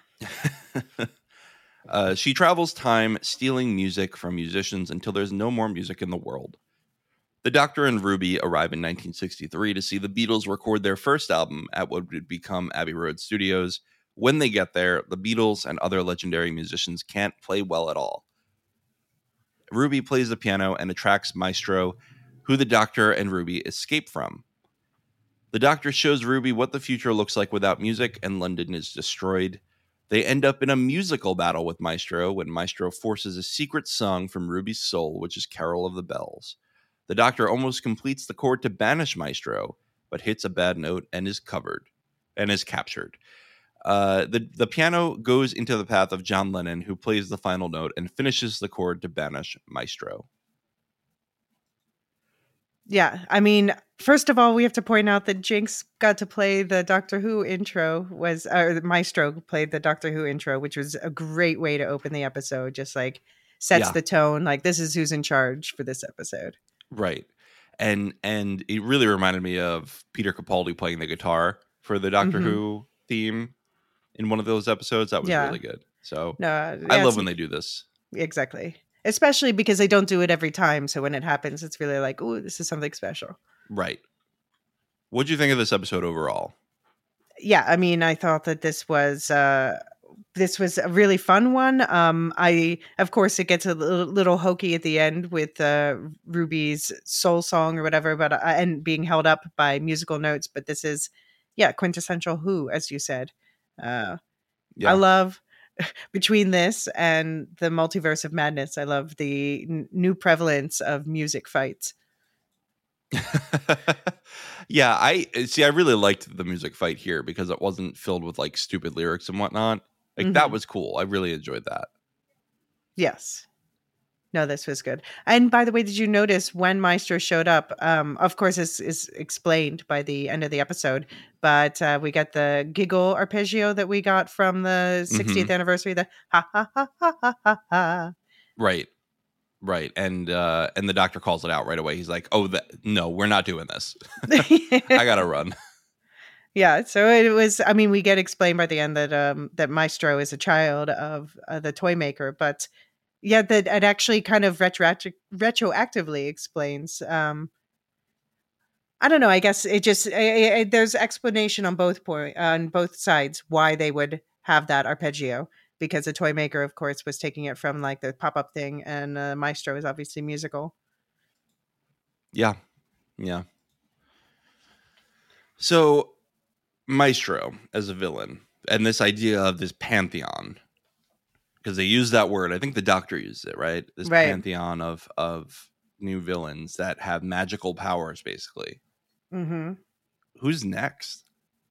uh, she travels time, stealing music from musicians until there's no more music in the world. The Doctor and Ruby arrive in nineteen sixty-three to see the Beatles record their first album at what would become Abbey Road Studios. When they get there, the Beatles and other legendary musicians can't play well at all. Ruby plays the piano and attracts Maestro, who the Doctor and Ruby escape from. The Doctor shows Ruby what the future looks like without music, and London is destroyed. They end up in a musical battle with Maestro when Maestro forces a secret song from Ruby's soul, which is Carol of the Bells. The Doctor almost completes the chord to banish Maestro, but hits a bad note and is covered and is captured. Uh, the, the piano goes into the path of John Lennon, who plays the final note and finishes the chord to banish Maestro. Yeah, I mean, first of all, we have to point out that Jinx got to play the Doctor Who intro, was or Maestro played the Doctor Who intro, which was a great way to open the episode. Just like sets yeah. the tone, like this is who's in charge for this episode. Right, and and it really reminded me of Peter Capaldi playing the guitar for the Doctor mm-hmm. Who theme in one of those episodes. That was yeah. really good. So no, yeah, I love when they do this. Exactly. Especially because they don't do it every time. So when it happens, it's really like, oh, this is something special. Right. What'd you think of this episode overall? Yeah, I mean, I thought that this was uh, this was a really fun one. Um, I, of course, it gets a little, little hokey at the end with uh, Ruby's soul song or whatever, but uh, and being held up by musical notes. But this is, yeah, quintessential Who, as you said. Uh, yeah. I love. Between this and the Multiverse of Madness, I love the n- new prevalence of music fights. Yeah, I see. I really liked the music fight here because it wasn't filled with like stupid lyrics and whatnot. Like mm-hmm. that was cool. I really enjoyed that. Yes. No, this was good. And by the way, did you notice when Maestro showed up? Um, of course, this is explained by the end of the episode, but uh, we got the giggle arpeggio that we got from the sixtieth Mhm. anniversary. The ha ha ha ha ha ha ha. Right. Right. And uh, and the doctor calls it out right away. He's like, oh, that, no, we're not doing this. I got to run. Yeah, so it was. I mean, we get explained by the end that um, that Maestro is a child of uh, the toy maker, but yeah, that it actually kind of retroacti- retroactively explains. Um, I don't know. I guess it just I, I, there's explanation on both point on both sides why they would have that arpeggio, because the toy maker, of course, was taking it from like the pop up thing, and uh, Maestro is obviously musical. Yeah, yeah. So Maestro as a villain, and this idea of this pantheon, because they use that word. I think the doctor used it, right? This Right. pantheon of of new villains that have magical powers, basically. Mm-hmm. Who's next?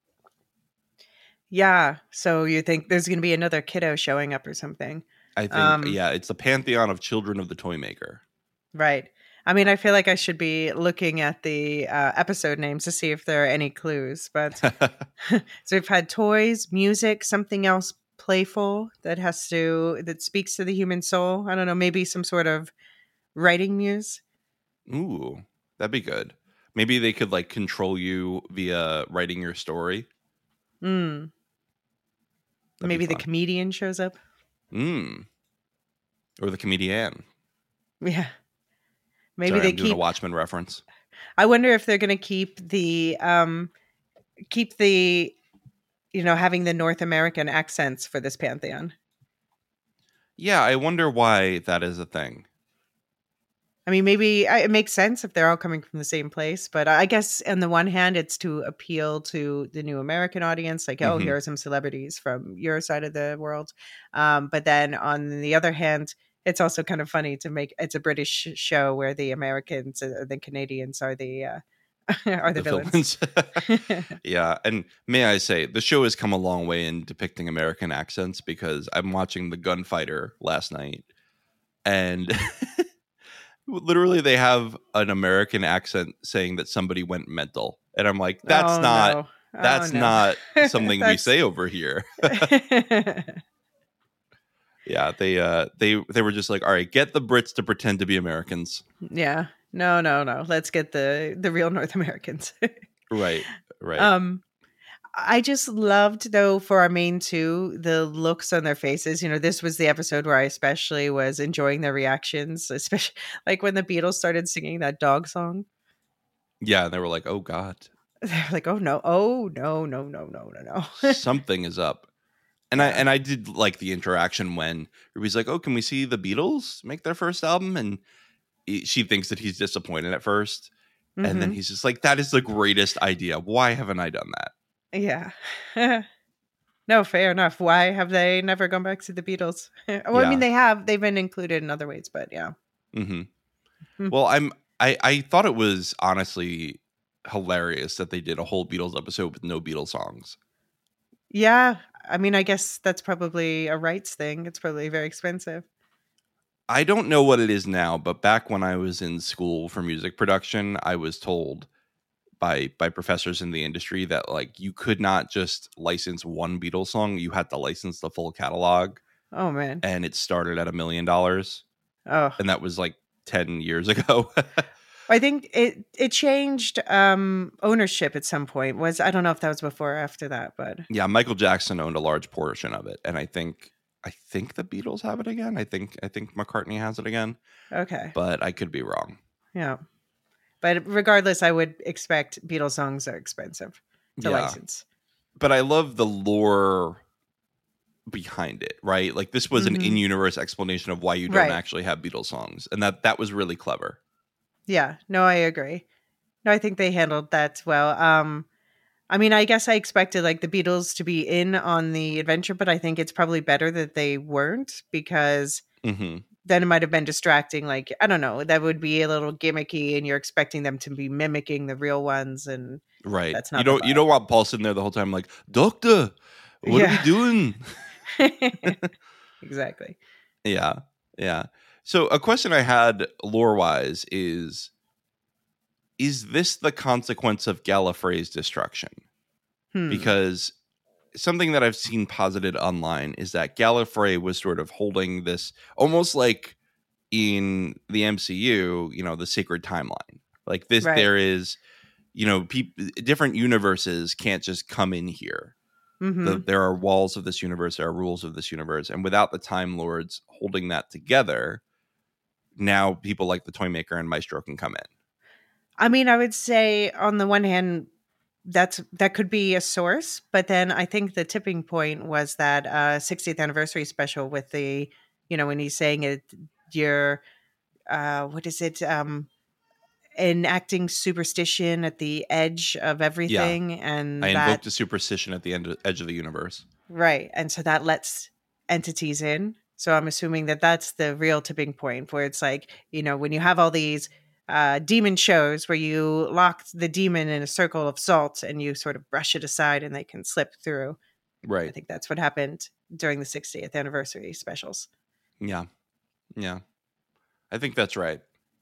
Yeah. So you think there's going to be another kiddo showing up or something? I think, Um, yeah, it's the pantheon of children of the toy maker. Right. I mean, I feel like I should be looking at the uh, episode names to see if there are any clues. But so we've had toys, music, something else playful that has to that speaks to the human soul. I don't know, maybe some sort of writing muse. Ooh, that'd be good. Maybe they could like control you via writing your story. Mm. That'd Maybe be the fun. comedian shows up. Mm. Or the comedian. Yeah. Maybe Sorry, they I'm doing keep. a Watchmen reference. I wonder if they're going to keep the um, keep the you know having the North American accents for this pantheon. Yeah, I wonder why that is a thing. I mean, maybe uh, it makes sense if they're all coming from the same place, but I guess on the one hand, it's to appeal to the new American audience, like, oh, Mhm. here are some celebrities from your side of the world. Um, but then on the other hand, it's also kind of funny to make it's a British show where the Americans or the Canadians are the uh, are the, villains. villains. Yeah, and may I say, the show has come a long way in depicting American accents, because I'm watching The Gunfighter last night, and literally they have an American accent saying that somebody went mental, and I'm like, that's Oh, not no. Oh, that's no. not something we That's- say over here. Yeah, they uh they they were just like, all right, get the Brits to pretend to be Americans. Yeah, no, no, no. Let's get the the real North Americans. Right, right. Um, I just loved, though, for our main two, the looks on their faces. You know, this was the episode where I especially was enjoying their reactions, especially like when the Beatles started singing that dog song. Yeah, and they were like, oh God, They're like, oh no, oh no, no, no, no, no, no. something is up. And I and I did like the interaction when Ruby's like, oh, can we see the Beatles make their first album? And he, she thinks that he's disappointed at first. And then Mhm. he's just like, that is the greatest idea. Why haven't I done that? Yeah. No, fair enough. Why have they never gone back to the Beatles? Well, I Yeah. mean, they have. They've been included in other ways, but yeah. hmm Hmm. Well, I'm I, I thought it was honestly hilarious that they did a whole Beatles episode with no Beatles songs. Yeah. I mean, I guess that's probably a rights thing. It's probably very expensive. I don't know what it is now, but back when I was in school for music production, I was told by by professors in the industry that like you could not just license one Beatles song, you had to license the full catalog, Oh man. and it started at a million dollars, Oh, and that was like ten years ago. I think it it changed um, ownership at some point. Was I don't know if that was before or after that, but Yeah, Michael Jackson owned a large portion of it, and I think I think the Beatles have it again. I think I think McCartney has it again, okay, but I could be wrong. yeah. But regardless, I would expect Beatles songs are expensive to Yeah. license. But I love the lore behind it, right? Like this was an Mhm. in-universe explanation of why you don't Right. actually have Beatles songs, and that that was really clever. Yeah, no, I agree. No, I think they handled that well. Um, I mean, I guess I expected like the Beatles to be in on the adventure, but I think it's probably better that they weren't, because hmm then it might have been distracting. Like, I don't know, that would be a little gimmicky, and you're expecting them to be mimicking the real ones, and Right. That's you not the don't you vibe. don't want Paul sitting there the whole time like, Doctor, what are Yeah. we doing? exactly. Yeah. Yeah. So a question I had lore-wise is, is this the consequence of Gallifrey's destruction? Hmm. Because something that I've seen posited online is that Gallifrey was sort of holding this almost like in the M C U, you know, the sacred timeline. Like this, Right. there is, you know, peop- different universes can't just come in here. Mhm. The, there are walls of this universe, there are rules of this universe. And without the Time Lords holding that together, now people like the Toymaker and Maestro can come in. I mean, I would say on the one hand, that's that could be a source, but then I think the tipping point was that uh, sixtieth anniversary special with the, you know, when he's saying it, you're, uh, what is it, um, enacting superstition at the edge of everything, and I that, invoked a superstition at the end edge of the universe. right, and so that lets entities in. So I'm assuming that that's the real tipping point, where it's like, you know, when you have all these uh, demon shows where you lock the demon in a circle of salt and you sort of brush it aside and they can slip through. Right. I think that's what happened during the sixtieth anniversary specials. Yeah. Yeah. I think that's right.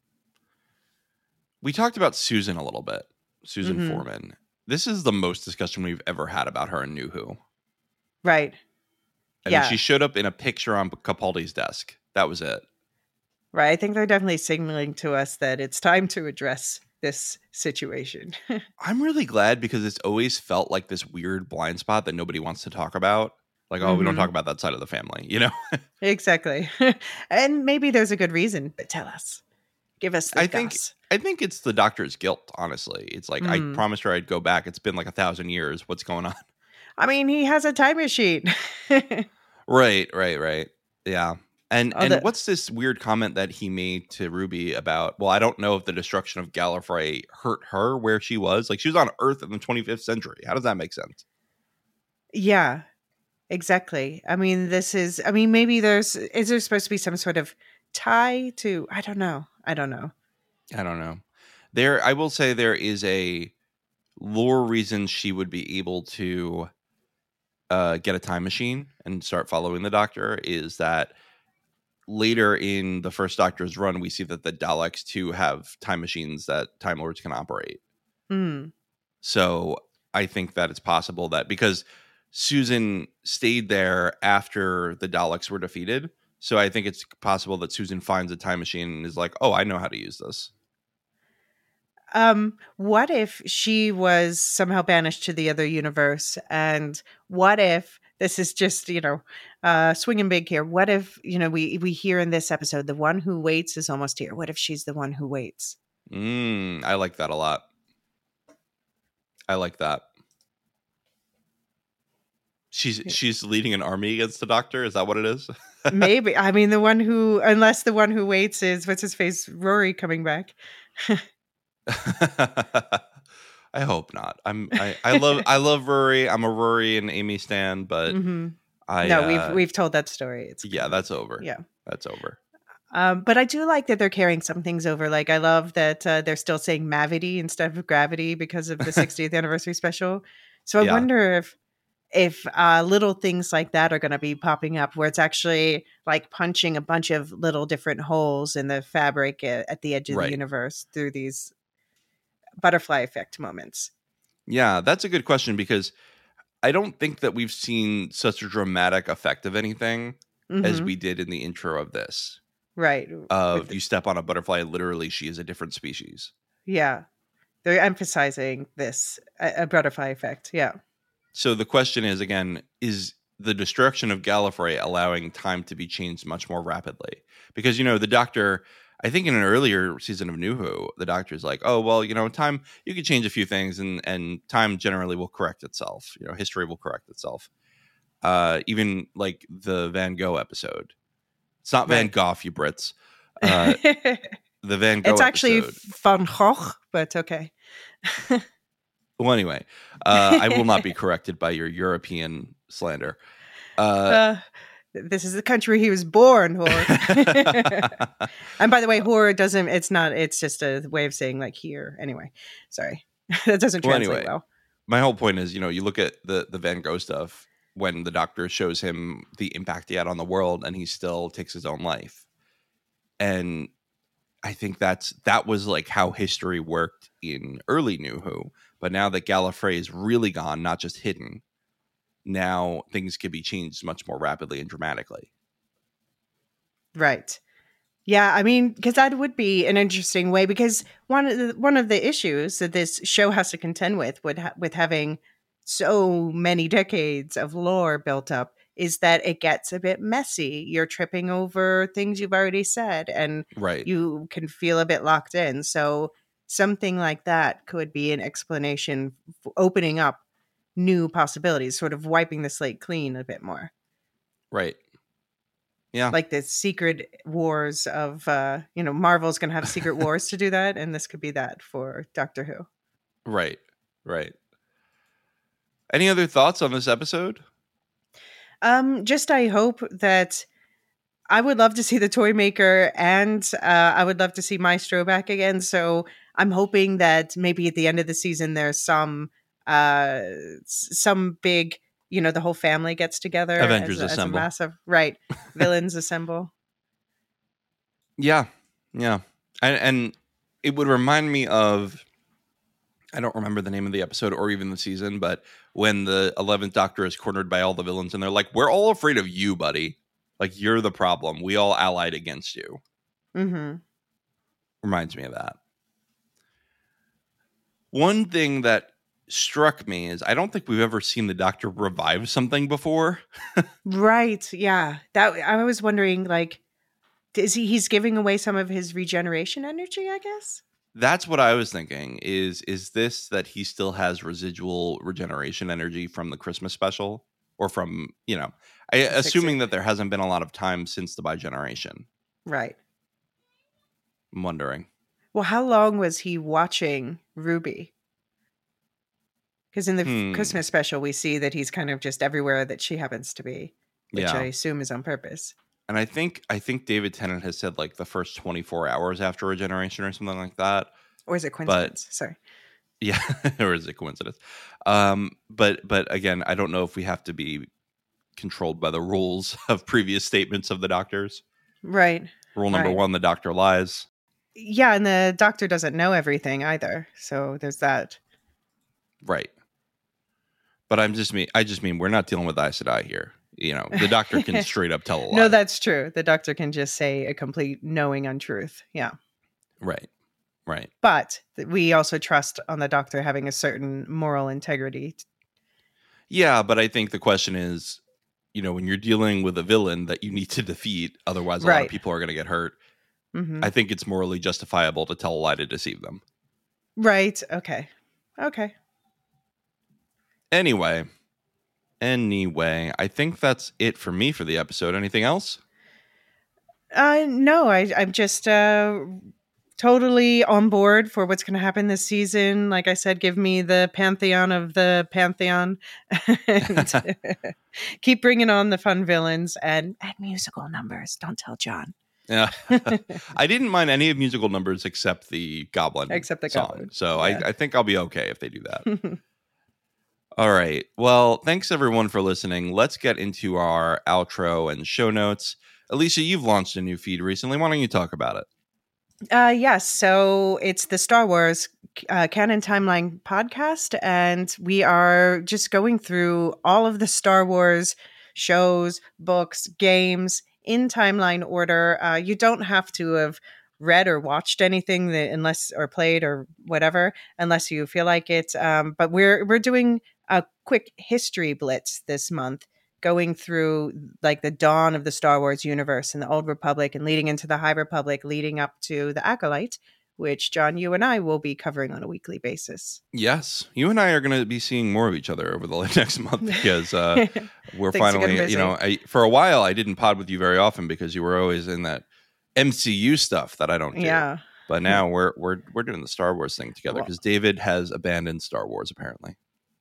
We talked about Susan a little bit. Susan Mhm. Foreman. This is the most discussion we've ever had about her in New Who. Right. I Yeah. mean, she showed up in a picture on Capaldi's desk. That was it. Right. I think they're definitely signaling to us that it's time to address this situation. I'm really glad because it's always felt like this weird blind spot that nobody wants to talk about. Like, oh, we don't Mhm. talk about that side of the family, you know? Exactly. And maybe there's a good reason, but tell us. Give us the I think goss. I think it's the doctor's guilt, honestly. It's like, Mm. I promised her I'd go back. It's been like a thousand years. What's going on? I mean, he has a time machine. Right, right, right. Yeah. And Oh, and the- what's this weird comment that he made to Ruby about, well, I don't know if the destruction of Gallifrey hurt her where she was. Like, she was on Earth in the twenty-fifth century. How does that make sense? Yeah, exactly. I mean, this is, I mean, maybe there's, is there supposed to be some sort of tie to, I don't know. I don't know. I don't know. There, I will say there is a lore reason she would be able to uh, get a time machine and start following the Doctor is that later in the first Doctor's run, we see that the Daleks too have time machines that Time Lords can operate. Hmm. So I think that it's possible that because Susan stayed there after the Daleks were defeated. So I think it's possible that Susan finds a time machine and is like, oh, I know how to use this. Um, what if she was somehow banished to the other universe? And what if this is just, you know, uh, swinging big here? What if, you know, we, we hear in this episode, the one who waits is almost here. What if she's the one who waits? Mm, I like that a lot. I like that. She's she's leading an army against the Doctor. Is that what it is? Maybe. I mean, the one who, unless the one who waits is, what's his face, Rory coming back. I hope not. I'm. I, I love. I love Rory. I'm a Rory and Amy stan, but hmm I. no, uh, we've we've told that story. It's yeah, that's over. yeah. That's over. Um, but I do like that they're carrying some things over. Like I love that uh, they're still saying Mavity instead of Gravity because of the sixtieth anniversary special. So I Yeah. wonder if if uh, little things like that are going to be popping up, where it's actually like punching a bunch of little different holes in the fabric at, at the edge of Right. the universe through these butterfly effect moments. Yeah, that's a good question because I don't think that we've seen such a dramatic effect of anything as Mhm. we did in the intro of this. Right. Of With the- you step on a butterfly, literally, she is a different species. yeah. They're emphasizing this a, a butterfly effect. Yeah. So the question is again: is the destruction of Gallifrey allowing time to be changed much more rapidly? Because you know the Doctor. I think in an earlier season of New Who, the Doctor's like, "Oh well, you know, time you can change a few things, and and time generally will correct itself. You know, history will correct itself." Uh, even like the Van Gogh episode. It's not Van Right. Gogh, you Brits. Uh, the Van Gogh. it's actually episode. Van Gogh, but okay. Well, anyway, uh, I will not be corrected by your European slander. Uh, Uh, this is the country he was born, whore. And by the way, whore doesn't, it's not, it's just a way of saying like here. Anyway, sorry. That doesn't Well, translate anyway. well. my whole point is, you know, you look at the the Van Gogh stuff when the Doctor shows him the impact he had on the world, and he still takes his own life. and I think that's that was like how history worked in early New Who. But now that Gallifrey is really gone, not just hidden, now things can be changed much more rapidly and dramatically. Right. Yeah, I mean, because that would be an interesting way, because one of the, one of the issues that this show has to contend with, with, ha- with having so many decades of lore built up, is that it gets a bit messy. You're tripping over things you've already said, and right. you can feel a bit locked in. So something like that could be an explanation for opening up new possibilities, sort of wiping the slate clean a bit more. Right. Yeah. Like the secret wars of, uh, you know, Marvel's going to have secret wars to do that. And this could be that for Doctor Who. Right. Right. Any other thoughts on this episode? Um, just I hope that I would love to see the toy maker, and uh, I would love to see Maestro back again. So I'm hoping that maybe at the end of the season, there's some, uh, some big, you know, the whole family gets together. Avengers as a, assemble. As a massive, right. Villains assemble. Yeah. Yeah. And, and it would remind me of, I don't remember the name of the episode or even the season, but when the eleventh Doctor is cornered by all the villains and they're like, we're all afraid of you, buddy. Like, you're the problem. We all allied against you. Mm-hmm. Reminds me of that. One thing that struck me is I don't think we've ever seen the Doctor revive something before. Right. Yeah. That I was wondering, like, is he he's giving away some of his regeneration energy, I guess? That's what I was thinking. Is is this that he still has residual regeneration energy from the Christmas special? Or from, you know, I, assuming that there hasn't been a lot of time since the Bi-Generation. Right. I'm wondering. Well, how long was he watching Ruby? Because in the Hmm. Christmas special, we see that he's kind of just everywhere that she happens to be, which Yeah. I assume is on purpose. And I think I think David Tennant has said like the first twenty-four hours after regeneration or something like that. Or is it coincidence? But, Sorry. Yeah, or is it coincidence? Um, but but again, I don't know if we have to be controlled by the rules of previous statements of the doctors. Right. Rule number right. one, the doctor lies. Yeah, and the doctor doesn't know everything either. So there's that. Right. But I'm just mean I just mean we're not dealing with Aes Sedai here. You know, the doctor can straight up tell a lie. No, that's true. The doctor can just say a complete knowing untruth. Yeah. Right. Right. But we also trust on the doctor having a certain moral integrity. Yeah, but I think the question is, you know, when you're dealing with a villain that you need to defeat, otherwise a right. lot of people are going to get hurt. Mm-hmm. I think it's morally justifiable to tell a lie to deceive them. Right. Okay. Okay. Anyway. Anyway, I think that's it for me for the episode. Anything else? Uh, no, I, I'm just uh, totally on board for what's going to happen this season. Like I said, give me the pantheon of the pantheon. And keep bringing on the fun villains and, and musical numbers. Don't tell John. Yeah, I didn't mind any of musical numbers except the Goblin except the song. Goblin. So yeah. I, I think I'll be okay if they do that. All right. Well, thanks everyone for listening. Let's get into our outro and show notes. Alicia, you've launched a new feed recently. Why don't you talk about it? Uh, yes. So it's the Star Wars uh, Canon Timeline podcast, and we are just going through all of the Star Wars shows, books, games in timeline order. Uh, you don't have to have read or watched anything that unless or played or whatever, unless you feel like it. Um, but we're we're doing a quick history blitz this month, going through like the dawn of the Star Wars universe and the Old Republic and leading into the High Republic, leading up to the Acolyte, which John, you and I will be covering on a weekly basis. Yes. You and I are going to be seeing more of each other over the next month because uh, we're finally, you know, I, for a while I didn't pod with you very often because you were always in that M C U stuff that I don't do. Yeah. But now we're we're we're doing the Star Wars thing together because David has abandoned Star Wars apparently.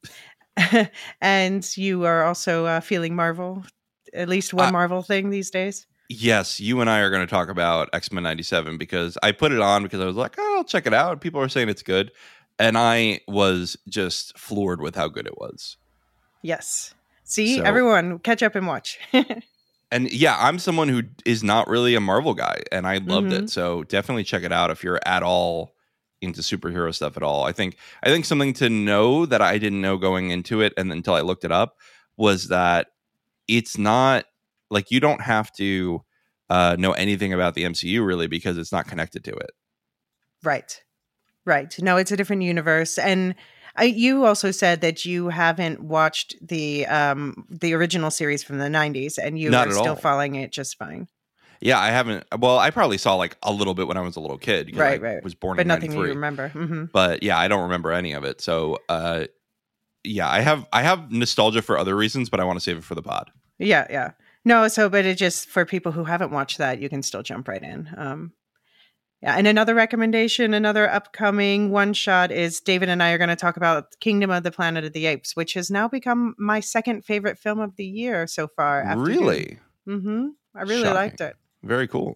And you are also uh, feeling Marvel, at least one uh, Marvel thing these days. Yes, you and I are going to talk about X-Men ninety-seven because I put it on because I was like, oh, I'll check it out. People are saying it's good. And I was just floored with how good it was. Yes. See, so, everyone, catch up and watch. And yeah, I'm someone who is not really a Marvel guy, and I loved Mhm. it. So definitely check it out if you're at all into superhero stuff at all. I think I think something to know that I didn't know going into it, and until I looked it up, was that it's not like you don't have to uh, know anything about the M C U really because it's not connected to it. Right. Right. No, it's a different universe. And I, you also said that you haven't watched the um, the original series from the nineties, and you Not are at still all. following it just fine. Yeah, I haven't. Well, I probably saw like a little bit when I was a little kid because Right, I right. was born But in nothing you ninety-three. remember. hmm But yeah, I don't remember any of it. So uh, yeah, I have I have nostalgia for other reasons, but I want to save it for the pod. Yeah, yeah. No, so but it just for people who haven't watched that, you can still jump right in. Um, yeah, and another recommendation, another upcoming one shot is David and I are going to talk about Kingdom of the Planet of the Apes, which has now become my second favorite film of the year so far. After Really? Mm-hmm. I really Shocking. liked it. Very cool.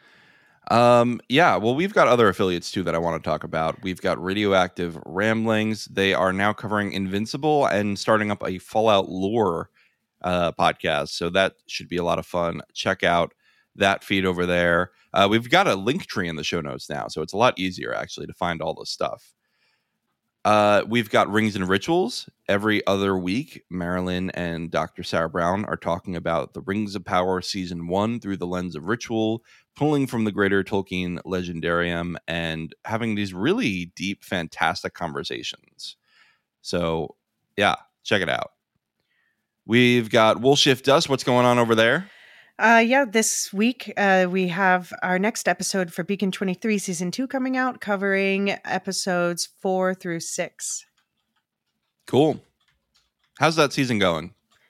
Um, yeah, well, we've got other affiliates too that I want to talk about. We've got Radioactive Ramblings. They are now covering Invincible and starting up a Fallout lore uh, podcast. So that should be a lot of fun. Check out that feed over there. Uh, we've got a link tree in the show notes now, so it's a lot easier actually to find all this stuff. Uh, we've got Rings and Rituals. Every other week, Marilyn and Doctor Sarah Brown are talking about the Rings of Power Season one through the lens of ritual, pulling from the greater Tolkien legendarium, and having these really deep, fantastic conversations. So, yeah, check it out. We've got Wool Shift Dust. What's going on over there? Uh, yeah, this week uh, we have our next episode for Beacon twenty-three Season two coming out, covering episodes four through six. Cool. How's that season going?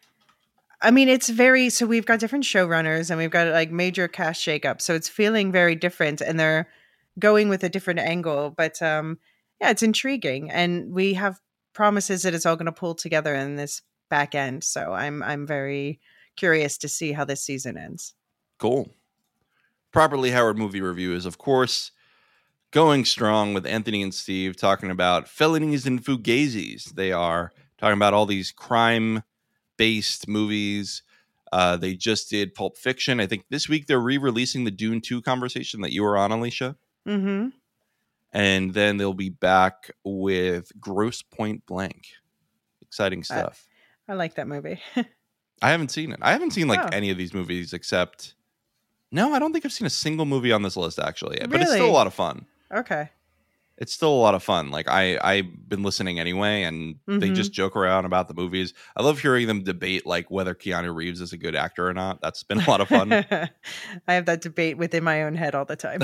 I mean, it's very, so we've got different showrunners and we've got like major cast shakeup. So it's feeling very different and they're going with a different angle. But um, yeah, it's intriguing. And we have promises that it's all going to pull together in this back end. So I'm I'm very curious to see how this season ends. Cool. Properly Howard Movie Review is, of course, going strong with Anthony and Steve talking about felonies and fugazis. They are talking about all these crime-based movies. Uh, they just did Pulp Fiction. I think this week they're re-releasing the Dune two conversation that you were on, Alicia. Mm-hmm. And then they'll be back with Gross Point Blank. Exciting stuff. I, I like that movie. I haven't seen it. I haven't seen like Oh. any of these movies except... No, I don't think I've seen a single movie on this list, actually. But it's Really? still a lot of fun. Okay. It's still a lot of fun. Like I, I've been listening anyway, and they Mhm. just joke around about the movies. I love hearing them debate like whether Keanu Reeves is a good actor or not. That's been a lot of fun. I have that debate within my own head all the time.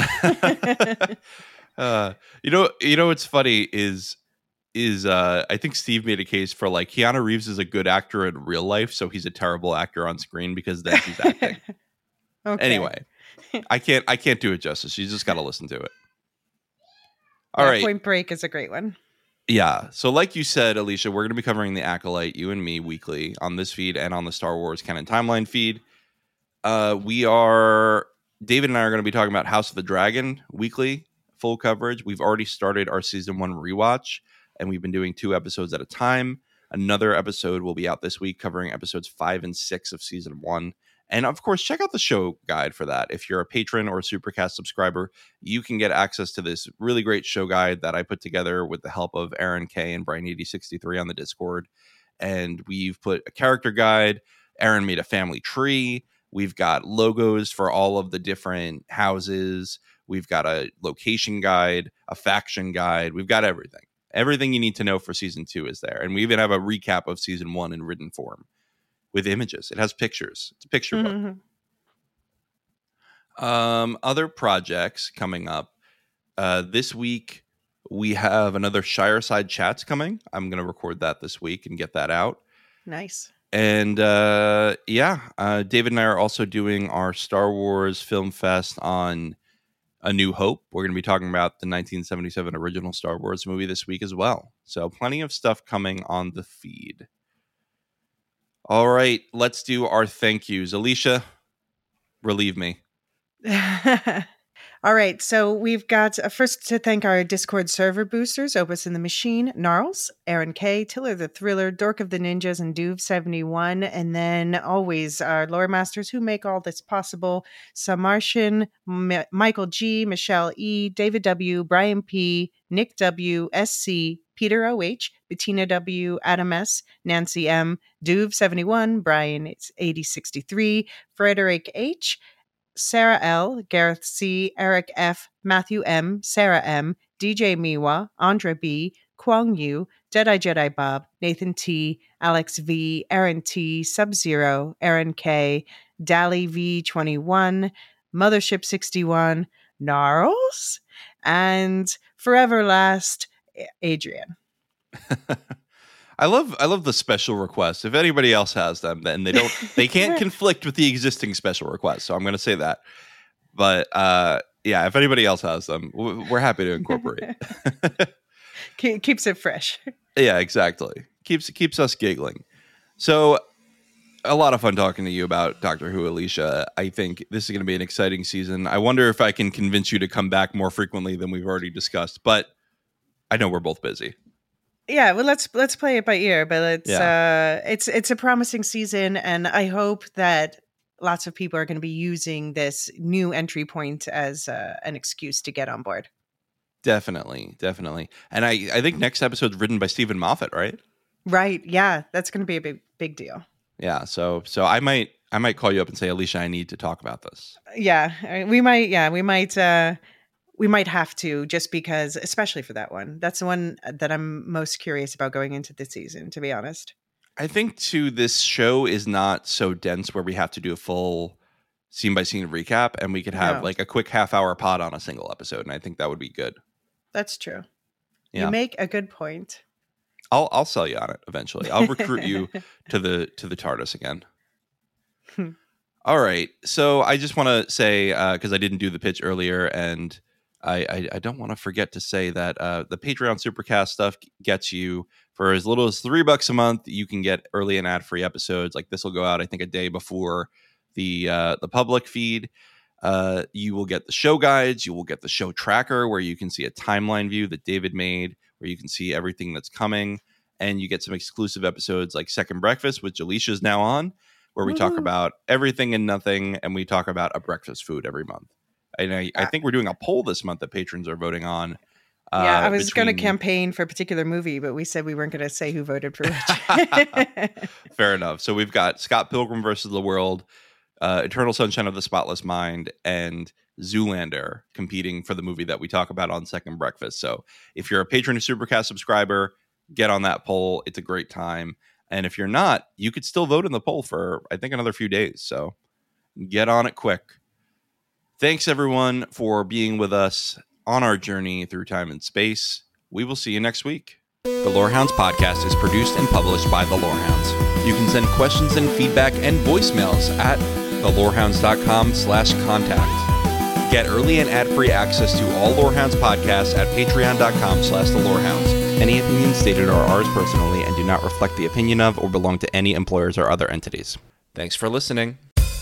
uh, you know, you know what's funny is is uh, I think Steve made a case for like Keanu Reeves is a good actor in real life, so he's a terrible actor on screen because then he's acting. Okay. Anyway, I can't I can't do it justice. You just got to listen to it. All Yeah, right. Point Break is a great one. Yeah. So like you said, Alicia, we're going to be covering The Acolyte, you and me, weekly on this feed and on the Star Wars Canon Timeline feed. Uh, we are, David and I are going to be talking about House of the Dragon weekly, full coverage. We've already started our season one rewatch, and we've been doing two episodes at a time. Another episode will be out this week covering episodes five and six of season one. And of course, check out the show guide for that. If you're a patron or a Supercast subscriber, you can get access to this really great show guide that I put together with the help of Aaron K and Brian eighty sixty-three on the Discord. And we've put a character guide. Aaron made a family tree. We've got logos for all of the different houses. We've got a location guide, a faction guide. We've got everything. Everything you need to know for season two is there. And we even have a recap of season one in written form. With images. It has pictures. It's a picture Mm-hmm. book. Um, other projects coming up. Uh, this week, we have another Shireside Chats coming. I'm going to record that this week and get that out. Nice. And uh, yeah, uh, David and I are also doing our Star Wars Film Fest on A New Hope. We're going to be talking about the nineteen seventy-seven original Star Wars movie this week as well. So plenty of stuff coming on the feed. All right, let's do our thank yous. Alicia, relieve me. All right, so we've got uh, first to thank our Discord server boosters, Opus in the Machine, Gnarls, Aaron K, Tiller the Thriller, Dork of the Ninjas, and Duve seventy-one. And then always our lore masters who make all this possible, Samartian, M- Michael G, Michelle E, David W, Brian P, Nick W, S C, Peter O H, Bettina W, Adam S, Nancy M, Duve seventy-one, Brian eighty sixty-three, Frederick H, Sarah L, Gareth C, Eric F, Matthew M, Sarah M, D J Miwa, Andra B, Kwong Yu, Jedi Jedi Bob, Nathan T, Alex V, Aaron T, Sub-Zero, Aaron K, Dally V twenty-one, Mothership sixty-one, Gnarls, and Forever Last, Adrian. I love I love the special requests. If anybody else has them, then they don't they can't conflict with the existing special requests. So I'm going to say that. But uh, yeah, if anybody else has them, we're happy to incorporate. Keeps it fresh. Yeah, exactly. Keeps keeps us giggling. So a lot of fun talking to you about Doctor Who, Alicia. I think this is going to be an exciting season. I wonder if I can convince you to come back more frequently than we've already discussed, but I know we're both busy. Yeah, well, let's let's play it by ear, but it's Yeah. uh, it's it's a promising season, and I hope that lots of people are going to be using this new entry point as uh, an excuse to get on board. Definitely, definitely. And I, I think next episode's written by Stephen Moffat, right? Right. Yeah, that's going to be a big big deal. Yeah. So so I might I might call you up and say, Alicia, I need to talk about this. Yeah, I- we might. Yeah, we might. Uh, we might have to, just because, especially for that one. That's the one that I'm most curious about going into this season, to be honest. I think too, this show is not so dense where we have to do a full scene by scene recap, and we could have No. like a quick half hour pod on a single episode, and I think that would be good. That's true. Yeah. You make a good point. I'll I'll sell you on it eventually. I'll recruit you to the to the TARDIS again. All right. So I just want to say, because I didn't do the pitch earlier, and I, I, I don't want to forget to say that uh, the Patreon Supercast stuff gets you for as little as three bucks a month. You can get early and ad free episodes. Like this will go out, I think, a day before the uh, the public feed. Uh, you will get the show guides. You will get the show tracker, where you can see a timeline view that David made, where you can see everything that's coming, and you get some exclusive episodes like Second Breakfast, which Alicia's now on, where we talk Woo. about everything and nothing, and we talk about a breakfast food every month. And I, I think we're doing a poll this month that patrons are voting on. Uh, Yeah, I was going to between- campaign for a particular movie, but we said we weren't going to say who voted for which. Fair enough. So we've got Scott Pilgrim versus the World, uh, Eternal Sunshine of the Spotless Mind, and Zoolander competing for the movie that we talk about on Second Breakfast. So if you're a patron of Supercast subscriber, get on that poll. It's a great time. And if you're not, you could still vote in the poll for, I think, another few days. So get on it quick. Thanks, everyone, for being with us on our journey through time and space. We will see you next week. The Lorehounds podcast is produced and published by The Lorehounds. You can send questions and feedback and voicemails at thelorehounds.com slash contact. Get early and ad-free access to all Lorehounds podcasts at patreon.com slash the Lorehounds. Any opinions stated are ours personally and do not reflect the opinion of or belong to any employers or other entities. Thanks for listening.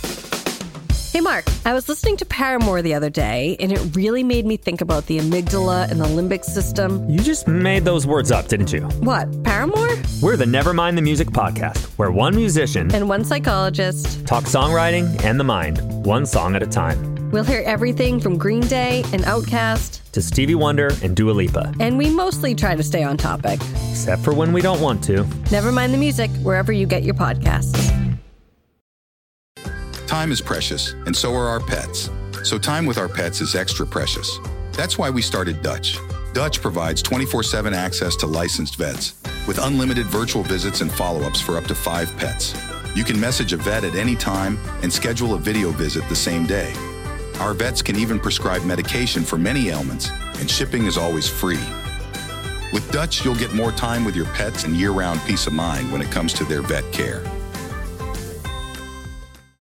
Hey, Mark, I was listening to Paramore the other day, and it really made me think about the amygdala and the limbic system. You just made those words up, didn't you? What, Paramore? We're the Nevermind the Music podcast, where one musician and one psychologist talk songwriting and the mind, one song at a time. We'll hear everything from Green Day and Outkast to Stevie Wonder and Dua Lipa. And we mostly try to stay on topic. Except for when we don't want to. Nevermind the Music, wherever you get your podcasts. Time is precious, and so are our pets. So time with our pets is extra precious. That's why we started Dutch. Dutch provides twenty-four seven access to licensed vets, with unlimited virtual visits and follow-ups for up to five pets. You can message a vet at any time and schedule a video visit the same day. Our vets can even prescribe medication for many ailments, and shipping is always free. With Dutch, you'll get more time with your pets and year-round peace of mind when it comes to their vet care.